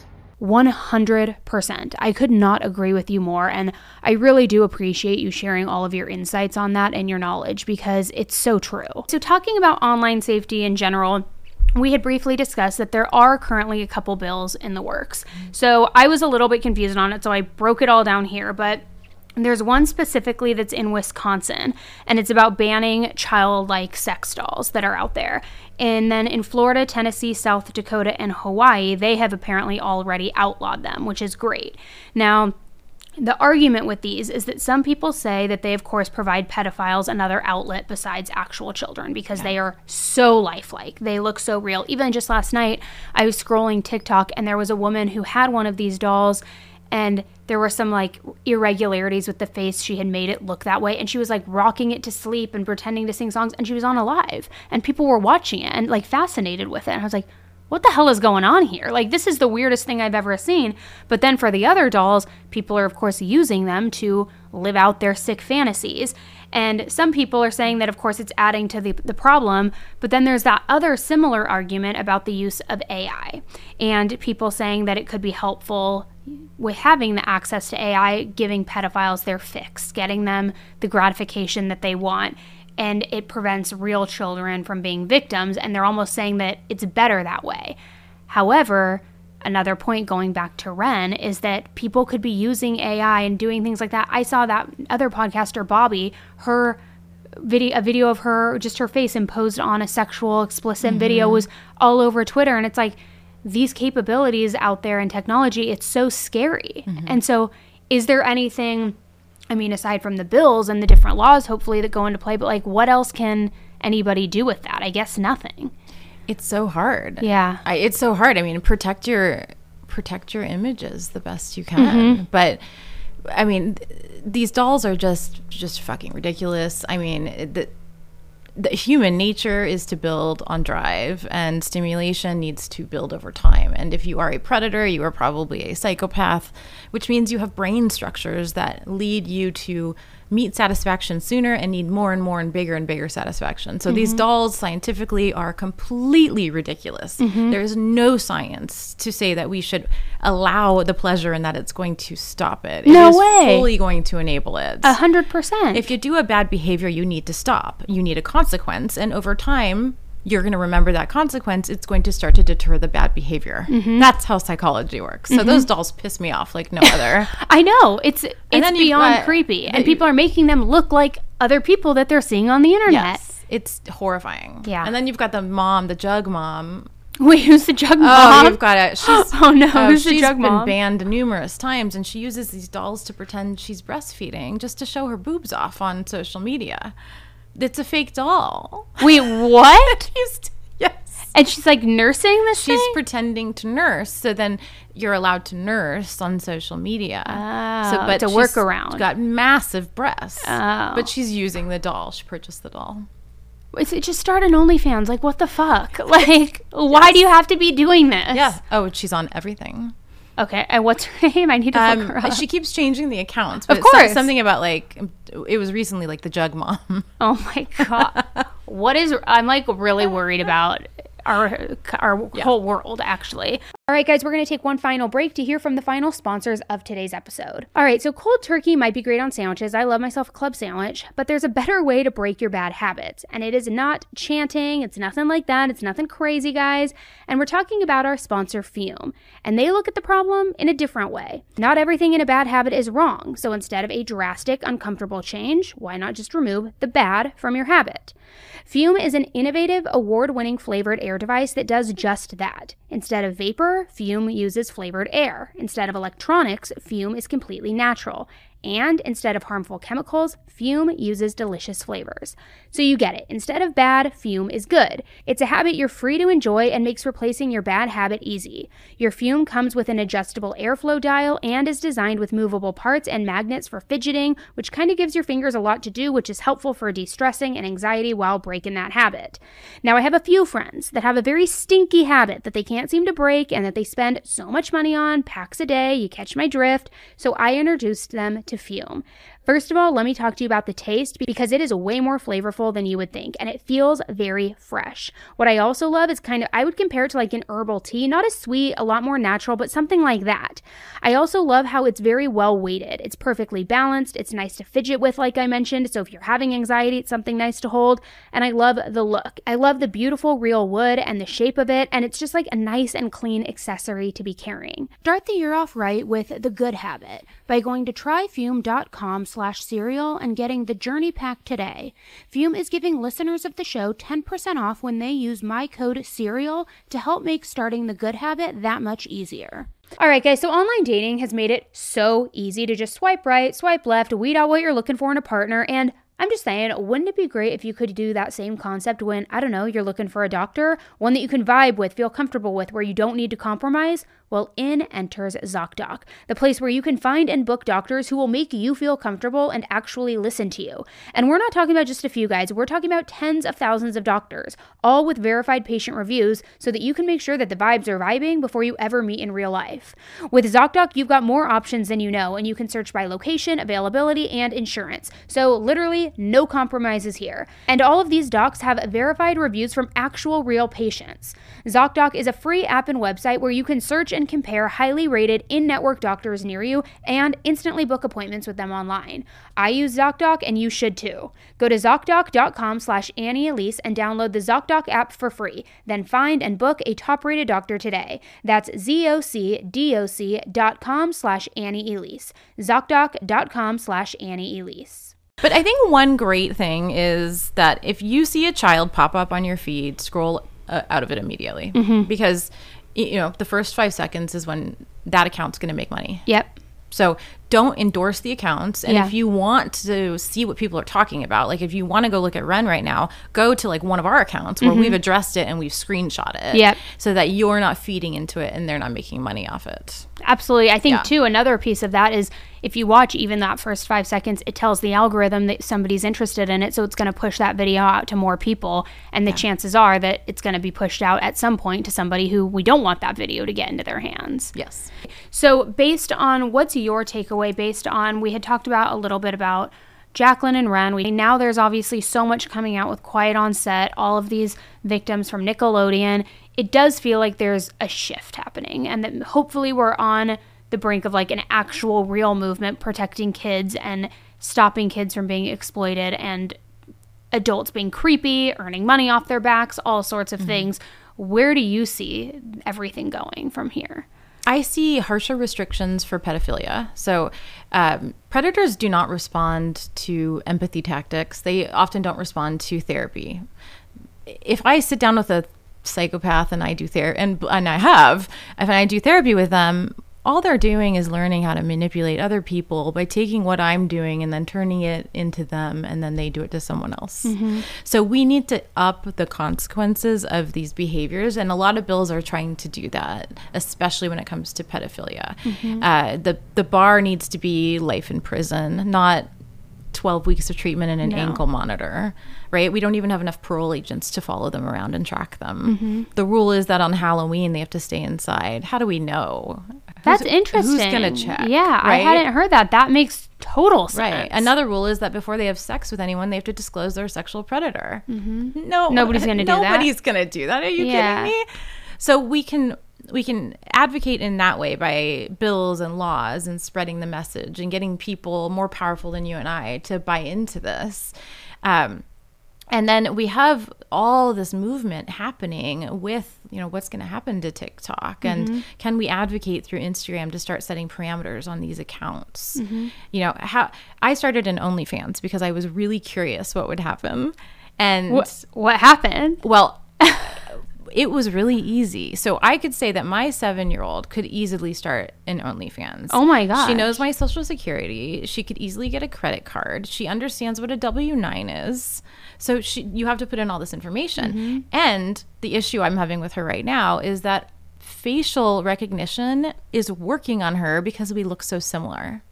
100%. I could not agree with you more, and I really do appreciate you sharing all of your insights on that and your knowledge because it's so true. So talking about online safety in general, we had briefly discussed that there are currently a couple bills in the works. So I was a little bit confused on it, so I broke it all down here, but there's one specifically that's in Wisconsin, and it's about banning childlike sex dolls that are out there. And then in Florida, Tennessee, South Dakota, and Hawaii, they have apparently already outlawed them, which is great. Now, the argument with these is that some people say that they, of course, provide pedophiles another outlet besides actual children because they are so lifelike. They look so real. Even just last night, I was scrolling TikTok, and there was a woman who had one of these dolls, and there were some like irregularities with the face. She had made it look that way, and she was like rocking it to sleep and pretending to sing songs, and she was on a live, and people were watching it and like fascinated with it. And I was like, what the hell is going on here? Like, this is the weirdest thing I've ever seen. But then for the other dolls, people are of course using them to live out their sick fantasies. And some people are saying that, of course, it's adding to the problem. But then there's that other similar argument about the use of AI. And people saying that it could be helpful with having the access to AI, giving pedophiles their fix, getting them the gratification that they want. And it prevents real children from being victims. And they're almost saying that it's better that way. However, another point going back to Ren is that people could be using AI and doing things like that. I saw that other podcaster, Bobby, a video of her, just her face imposed on a sexual explicit video was all over Twitter. And it's like, these capabilities out there in technology, it's so scary. And so is there anything, I mean, aside from the bills and the different laws, hopefully, that go into play, but like, what else can anybody do with that? I guess nothing. It's so hard. Yeah. It's so hard. I mean, protect your images the best you can. But I mean, these dolls are just fucking ridiculous. I mean, the human nature is to build on drive, and stimulation needs to build over time. And if you are a predator, you are probably a psychopath, which means you have brain structures that lead you to meet satisfaction sooner and need more and bigger satisfaction. So these dolls scientifically are completely ridiculous. There is no science to say that we should allow the pleasure and that it's going to stop it. No it is way. fully going to enable it. 100%. If you do a bad behavior, you need to stop. You need a consequence. And over time, you're going to remember that consequence. It's going to start to deter the bad behavior. That's how psychology works. So those dolls piss me off like no other. I know. It's then you've beyond got creepy. And people are making them look like other people that they're seeing on the internet. Yes. It's horrifying. Yeah. And then you've got the jug mom. Wait, who's the jug mom? Oh, you've got it. Who's the jug mom? She's been banned numerous times, and she uses these dolls to pretend she's breastfeeding just to show her boobs off on social media. It's a fake doll. Wait, what? Yes. And she's like nursing this She's thing? pretending to nurse. So then you're allowed to nurse on social media. Oh, But it's a she's workaround. got massive breasts. Oh. But she's using the doll. She purchased the doll. Just start an OnlyFans. Like, what the fuck? Like, why do you have to be doing this? Yeah. Oh, she's on everything. Okay, and what's her name? I need to look her up. She keeps changing the accounts. But Of course. something about like, it was recently like the Jug Mom. Oh my God. I'm like really worried about our whole world, actually. All right, guys, we're going to take one final break to hear from the final sponsors of today's episode. All right, so cold turkey might be great on sandwiches. I love myself a club sandwich, but there's a better way to break your bad habits. And it is not chanting. It's nothing like that. It's nothing crazy, guys. And we're talking about our sponsor, Fume. And they look at the problem in a different way. Not everything in a bad habit is wrong. So instead of a drastic, uncomfortable change, why not just remove the bad from your habit? Fume is an innovative, award-winning flavored air device that does just that. Instead of vapor, Fume uses flavored air. Instead of electronics, Fume is completely natural. And instead of harmful chemicals, Fume uses delicious flavors. So you get it. Instead of bad, Fume is good. It's a habit you're free to enjoy and makes replacing your bad habit easy. Your Fume comes with an adjustable airflow dial and is designed with movable parts and magnets for fidgeting, which kind of gives your fingers a lot to do, which is helpful for de-stressing and anxiety while breaking that habit. Now, I have a few friends that have a very stinky habit that they can't seem to break and that they spend so much money on, packs a day, you catch my drift, so I introduced them to Fume. First of all, let me talk to you about the taste because it is way more flavorful than you would think and it feels very fresh. What I also love is I would compare it to like an herbal tea, not as sweet, a lot more natural, but something like that. I also love how it's very well weighted. It's perfectly balanced. It's nice to fidget with, like I mentioned. So if you're having anxiety, it's something nice to hold. And I love the look. I love the beautiful real wood and the shape of it. And it's just like a nice and clean accessory to be carrying. Start the year off right with the good habit by going to tryfume.com/cereal and getting the Journey Pack today. Fume is giving listeners of the show 10% off when they use my code CEREAL to help make starting the good habit that much easier. All right, guys, so online dating has made it so easy to just swipe right, swipe left, weed out what you're looking for in a partner, and I'm just saying, wouldn't it be great if you could do that same concept when, I don't know, you're looking for a doctor, one that you can vibe with, feel comfortable with, where you don't need to compromise? Well, in enters ZocDoc, the place where you can find and book doctors who will make you feel comfortable and actually listen to you. And we're not talking about just a few guys, we're talking about tens of thousands of doctors, all with verified patient reviews so that you can make sure that the vibes are vibing before you ever meet in real life. With ZocDoc, you've got more options than you know, and you can search by location, availability, and insurance. So literally no compromises here. And all of these docs have verified reviews from actual real patients. ZocDoc is a free app and website where you can search and compare highly rated in-network doctors near you and instantly book appointments with them online. I use ZocDoc and you should too. Go to ZocDoc.com/AnnieElise and download the ZocDoc app for free. Then find and book a top-rated doctor today. That's ZocDoc.com/AnnieElise. ZocDoc.com/AnnieElise. But I think one great thing is that if you see a child pop up on your feed, scroll out of it immediately. Because, you know, the first 5 seconds is when that account's going to make money. Yep. So don't endorse the accounts. And Yeah. if you want to see what people are talking about, like if you want to go look at Ren right now, go to like one of our accounts where we've addressed it and we've screenshot it. Yep. So that you're not feeding into it and they're not making money off it. Absolutely. I think, Yeah. too, another piece of that is if you watch even that first 5 seconds, it tells the algorithm that somebody's interested in it. So it's going to push that video out to more people. And the chances are that it's going to be pushed out at some point to somebody who we don't want that video to get into their hands. Yes. So based on what's your takeaway, based on, we had talked about a little bit about Jacqueline and Ren. Now there's obviously so much coming out with Quiet on Set, all of these victims from Nickelodeon. It does feel like there's a shift happening and that hopefully we're on the brink of like an actual real movement protecting kids and stopping kids from being exploited and adults being creepy, earning money off their backs, all sorts of things. Where do you see everything going from here? I see harsher restrictions for pedophilia. So predators do not respond to empathy tactics. They often don't respond to therapy. If I sit down with a psychopath and I do therapy, and I do therapy with them, all they're doing is learning how to manipulate other people by taking what I'm doing and then turning it into them, and then they do it to someone else. So we need to up the consequences of these behaviors, and a lot of bills are trying to do that, especially when it comes to pedophilia. The bar needs to be life in prison, not 12 weeks of treatment and an ankle monitor, right? We don't even have enough parole agents to follow them around and track them. The rule is that on Halloween they have to stay inside. How do we know? That's interesting. Who's going to check? Yeah, right? I hadn't heard that. That makes total sense. Right. Another rule is that before they have sex with anyone, they have to disclose their sexual predator. No, nobody's going to do that. Nobody's going to do that. Are you kidding me? So we can advocate in that way by bills and laws and spreading the message and getting people more powerful than you and I to buy into this. And then we have all this movement happening with, what's going to happen to TikTok, and can we advocate through Instagram to start setting parameters on these accounts? How I started an OnlyFans because I was really curious what would happen. And what happened? Well, it was really easy. So I could say that my 7-year-old could easily start an OnlyFans. Oh my gosh. She knows my social security. She could easily get a credit card. She understands what a W-9 is. So you have to put in all this information. And the issue I'm having with her right now is that facial recognition is working on her because we look so similar.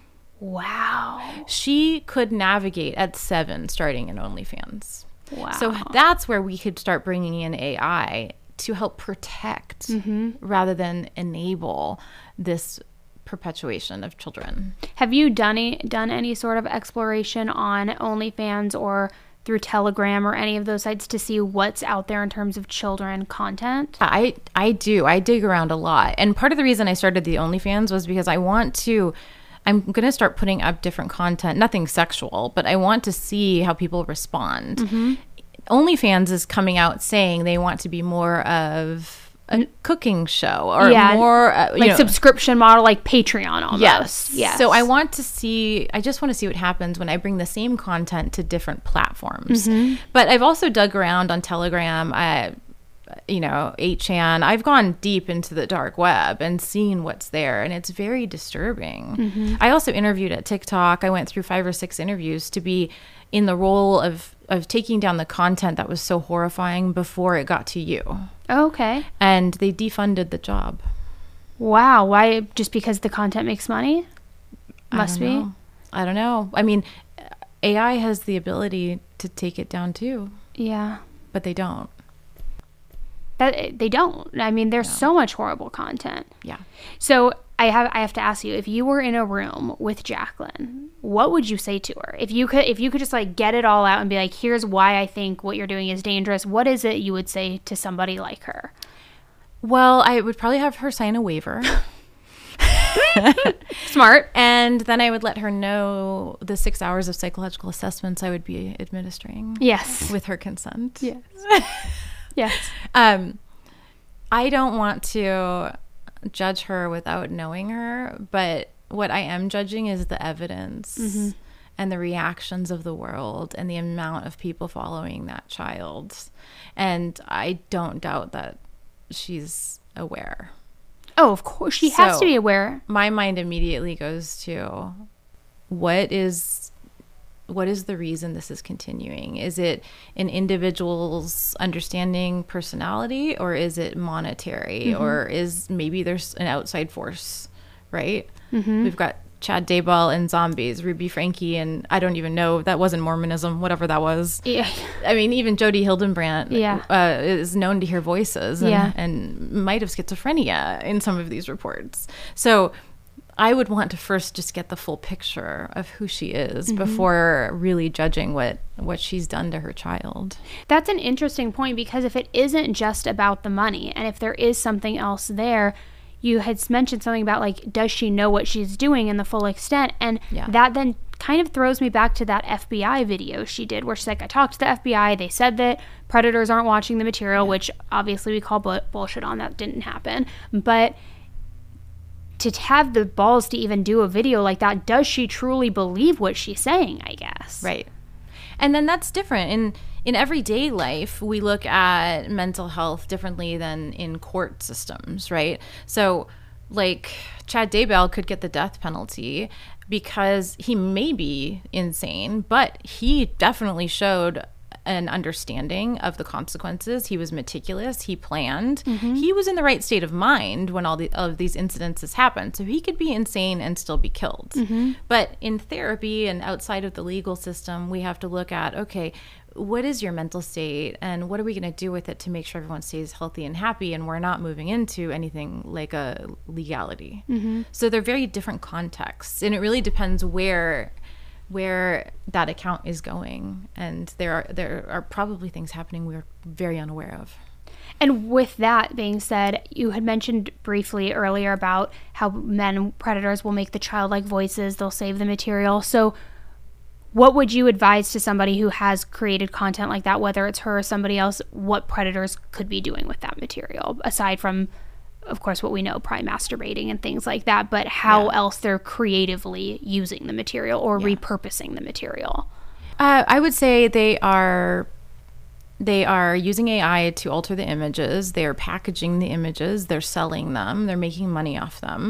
Wow. She could navigate at 7 starting an OnlyFans. Wow. So that's where we could start bringing in AI to help protect rather than enable this perpetuation of children. Have you done any sort of exploration on OnlyFans or through Telegram or any of those sites to see what's out there in terms of children content? I do. I dig around a lot. And part of the reason I started the OnlyFans was because I'm going to start putting up different content, nothing sexual, but I want to see how people respond. OnlyFans is coming out saying they want to be more of a cooking show or more subscription model, like Patreon almost. Yes. So I just want to see what happens when I bring the same content to different platforms. But I've also dug around on Telegram, 8chan. I've gone deep into the dark web and seen what's there, and it's very disturbing. I also interviewed at TikTok. I went through 5 or 6 interviews to be in the role of taking down the content that was so horrifying before it got to you. Okay. And they defunded the job. Wow. Why? Just because the content makes money? Must be. I don't know. I mean, AI has the ability to take it down too. Yeah. But they don't. They don't. I mean, there's so much horrible content. Yeah. So I have to ask you, if you were in a room with Jacqueline, what would you say to her? If you could just like get it all out and be like, here's why I think what you're doing is dangerous, what is it you would say to somebody like her? Well, I would probably have her sign a waiver. Smart. And then I would let her know the 6 hours of psychological assessments I would be administering. Yes. With her consent. Yes. Yes. I don't want to judge her without knowing her, but what I am judging is the evidence and the reactions of the world and the amount of people following that child. And I don't doubt that she's aware. Oh, of course. She has to be aware. My mind immediately goes to what is the reason this is continuing? Is it an individual's understanding personality, or is it monetary, or is maybe there's an outside force, right? We've got Chad Daybell and zombies, Ruby Franke, and I don't even know, that wasn't Mormonism, whatever that was. Yeah. I mean, even Jody Hildenbrandt is known to hear voices and might have schizophrenia in some of these reports. So I would want to first just get the full picture of who she is before really judging what she's done to her child. That's an interesting point, because if it isn't just about the money, and if there is something else there, you had mentioned something about, like, does she know what she's doing in the full extent? And that then kind of throws me back to that FBI video she did, where she's like, I talked to the FBI. They said that predators aren't watching the material, which obviously we call bullshit on. That didn't happen. But to have the balls to even do a video like that, does she truly believe what she's saying, I guess? Right. And then that's different. In everyday life, we look at mental health differently than in court systems, right? So like Chad Daybell could get the death penalty because he may be insane, but he definitely showed an understanding of the consequences. He was meticulous. He planned. He was in the right state of mind when all of these incidences happened. So he could be insane and still be killed. But in therapy and outside of the legal system, we have to look at, okay, what is your mental state and what are we going to do with it to make sure everyone stays healthy and happy and we're not moving into anything like a legality. So they're very different contexts, and it really depends where that account is going, and there are probably things happening we're very unaware of. And with that being said, you had mentioned briefly earlier about how men predators will make the childlike voices, they'll save the material. So what would you advise to somebody who has created content like that, whether it's her or somebody else, what predators could be doing with that material, aside from, of course, what we know, probably masturbating and things like that, but how else they're creatively using the material or repurposing the material? I would say they are using AI to alter the images. They are packaging the images. They're selling them. They're making money off them.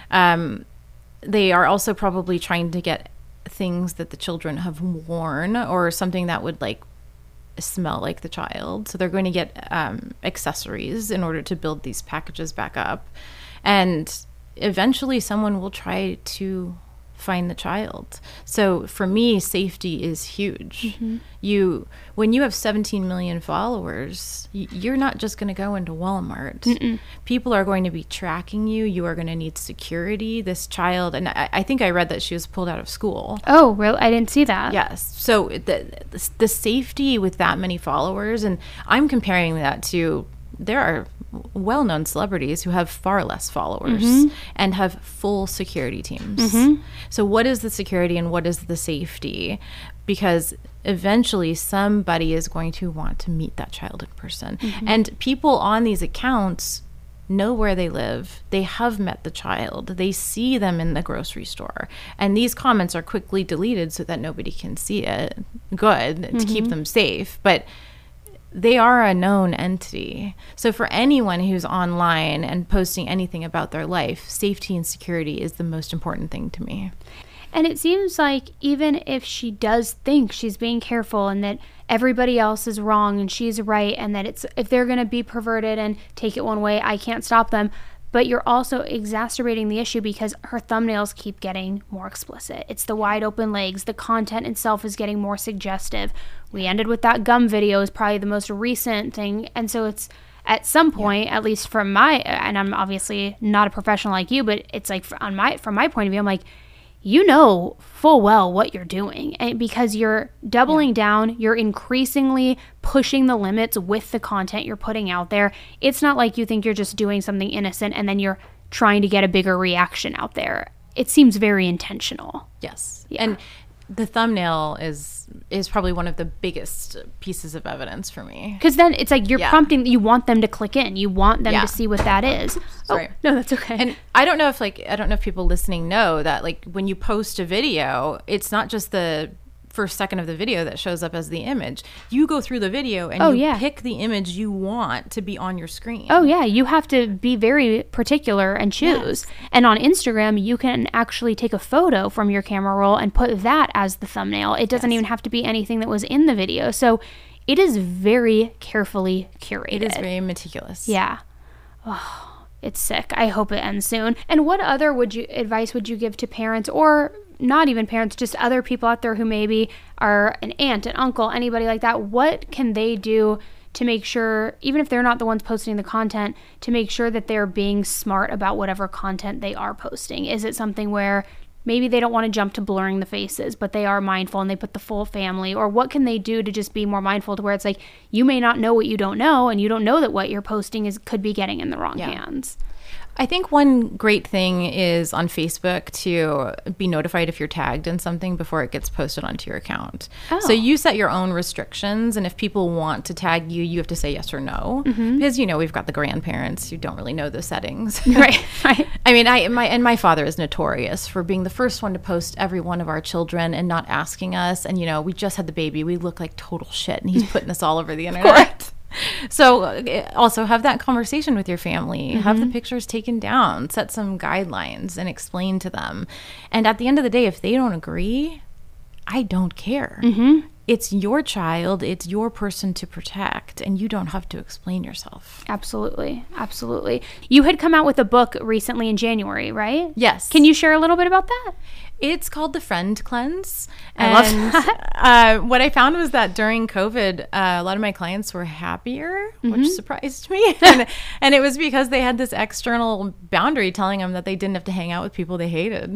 They are also probably trying to get things that the children have worn or something that would like smell like the child. So they're going to get accessories in order to build these packages back up. And eventually someone will try to find the child. So for me, safety is huge. When you have 17 million followers, you're not just going to go into Walmart. People are going to be tracking you. You are going to need security. This child, and I think I read that she was pulled out of school. Oh, really? I didn't see that. Yes. So the safety with that many followers, and I'm comparing that to, there are well-known celebrities who have far less followers and have full security teams. So what is the security and what is the safety? Because eventually somebody is going to want to meet that child in person. And people on these accounts know where they live. They have met the child. They see them in the grocery store. And these comments are quickly deleted so that nobody can see it. Good, to keep them safe. But they are a known entity. So for anyone who's online and posting anything about their life, safety and security is the most important thing to me. And it seems like even if she does think she's being careful and that everybody else is wrong and she's right, and that it's, if they're going to be perverted and take it one way, I can't stop them. But you're also exacerbating the issue because her thumbnails keep getting more explicit. It's the wide open legs. The content itself is getting more suggestive. We ended with that gum video is probably the most recent thing. And so it's at some point, at least from my, and I'm obviously not a professional like you, but it's like from my point of view, I'm like, you know full well what you're doing, and because you're doubling down, you're increasingly pushing the limits with the content you're putting out there. It's not like you think you're just doing something innocent and then you're trying to get a bigger reaction out there. It seems very intentional. Yes. Yeah. And the thumbnail is probably one of the biggest pieces of evidence for me. Because then it's like you're prompting, you want them to click in. You want them to see what that is. Sorry. Oh, no, that's okay. And I don't know if people listening know that, like, when you post a video, it's not just the first second of the video that shows up as the image. You go through the video and you pick the image you want to be on your screen. Oh yeah, you have to be very particular and choose. Yes. And on Instagram, you can actually take a photo from your camera roll and put that as the thumbnail. It doesn't even have to be anything that was in the video. So it is very carefully curated. It is very meticulous. Yeah. Oh, it's sick. I hope it ends soon. And what other advice would you give to parents, or not even parents, just other people out there who maybe are an aunt, an uncle, anybody like that? What can they do to make sure, even if they're not the ones posting the content, to make sure that they're being smart about whatever content they are posting? Is it something where maybe they don't want to jump to blurring the faces, but they are mindful and they put the full family? Or what can they do to just be more mindful, to where it's like, you may not know what you don't know, and you don't know that what you're posting could be getting in the wrong hands? I think one great thing is on Facebook to be notified if you're tagged in something before it gets posted onto your account. Oh. So you set your own restrictions, and if people want to tag you, you have to say yes or no. Because, we've got the grandparents who don't really know the settings. Right. I mean, my father is notorious for being the first one to post every one of our children and not asking us. And, we just had the baby. We look like total shit, and he's putting this all over the internet. So also have that conversation with your family, have the pictures taken down, set some guidelines and explain to them. And at the end of the day, if they don't agree, I don't care. It's your child, it's your person to protect, and you don't have to explain yourself. Absolutely. Absolutely. You had come out with a book recently in January, right? Yes. Can you share a little bit about that? It's called The Friend Cleanse. I love that. What I found was that during COVID, a lot of my clients were happier, which surprised me. And it was because they had this external boundary telling them that they didn't have to hang out with people they hated.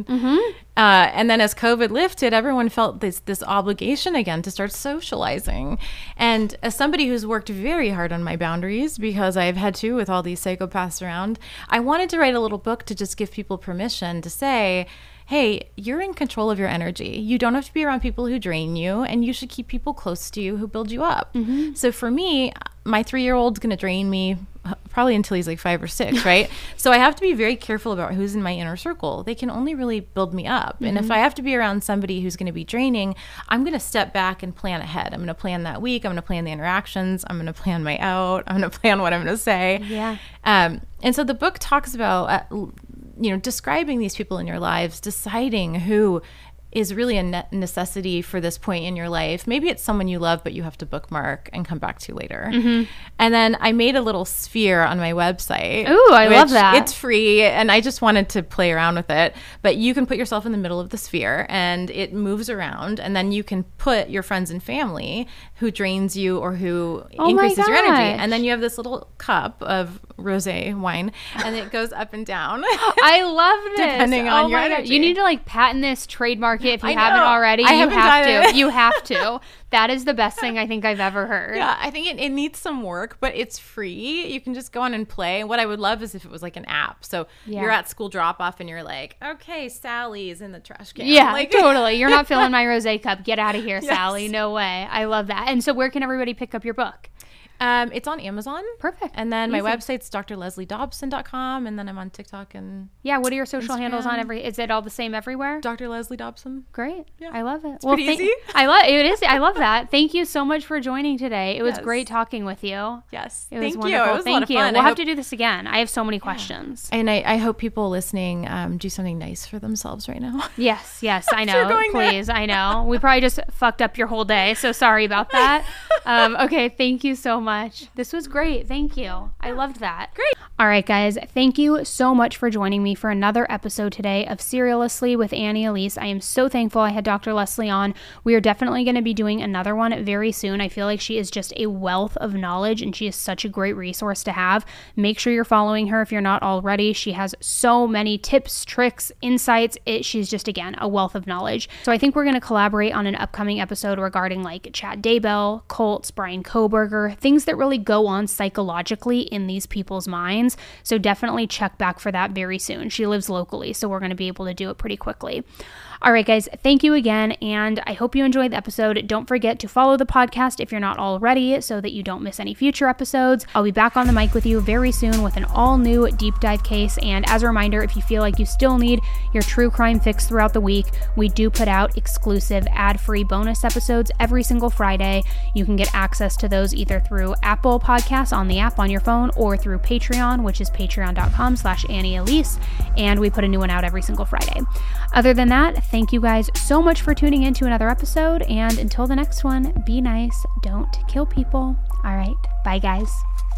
And then as COVID lifted, everyone felt this obligation again to start socializing. And as somebody who's worked very hard on my boundaries, because I've had to with all these psychopaths around, I wanted to write a little book to just give people permission to say, hey, you're in control of your energy. You don't have to be around people who drain you, and you should keep people close to you who build you up. So for me, my 3-year-old's going to drain me probably until he's like 5 or 6, right? So I have to be very careful about who's in my inner circle. They can only really build me up. And if I have to be around somebody who's going to be draining, I'm going to step back and plan ahead. I'm going to plan that week. I'm going to plan the interactions. I'm going to plan my out. I'm going to plan what I'm going to say. Yeah. And so the book talks about describing these people in your lives, deciding who is really a necessity for this point in your life. Maybe it's someone you love, but you have to bookmark and come back to later. And then I made a little sphere on my website. Ooh, I love that. It's free, and I just wanted to play around with it. But you can put yourself in the middle of the sphere, and it moves around, and then you can put your friends and family who drains you or who increases your energy. And then you have this little cup of rosé wine, and it goes up and down. I love this. Depending on your energy. You need to like patent this, trademark it if you I haven't know. already. I haven't done it. You have to. That is the best thing I think I've ever heard. Yeah, I think it needs some work, but it's free. You can just go on and play. What I would love is if it was like an app. So you're at school drop off and you're like, okay, Sally's in the trash can. Yeah, like, totally. You're not filling my rosé cup. Get out of here, Yes. Sally. No way. I love that. And so where can everybody pick up your book? It's on Amazon. Perfect. And then my Easy. website's drleslieDobson.com. And then I'm on TikTok and Yeah, what are your social Instagram. handles on is it all the same everywhere? Dr. Leslie Dobson. Great. Yeah. I love it. pretty easy. I love that. Thank you so much for joining today. It was Yes. great talking with you. Yes. It was Thank wonderful. you. It was Thank a lot of you. fun. We'll I have to do this again. I have so many questions. And I hope people listening do something nice for themselves right now. Yes, I After know. going there. Please, I know. We probably just fucked up your whole day, so sorry about that. Okay, thank you so much. This was great. Thank you. I loved that. Great. All right, guys. Thank you so much for joining me for another episode today of Serialously with Annie Elise. I am so thankful I had Dr. Leslie on. We are definitely going to be doing another one very soon. I feel like she is just a wealth of knowledge, and she is such a great resource to have. Make sure you're following her if you're not already. She has so many tips, tricks, insights. She's just, again, a wealth of knowledge. So I think we're going to collaborate on an upcoming episode regarding like Chad Daybell, cults, Brian Koberger, things that really go on psychologically in these people's minds. So definitely check back for that very soon. She lives locally, so we're going to be able to do it pretty quickly. All right, guys, thank you again, and I hope you enjoyed the episode. Don't forget to follow the podcast if you're not already so that you don't miss any future episodes. I'll be back on the mic with you very soon with an all-new deep dive case, and as a reminder, if you feel like you still need your true crime fix throughout the week, we do put out exclusive ad-free bonus episodes every single Friday. You can get access to those either through Apple Podcasts on the app on your phone or through Patreon, which is patreon.com/AnnieElise, and we put a new one out every single Friday. Other than that, thank you guys so much for tuning in to another episode, and until the next one, be nice, don't kill people. All right, bye guys.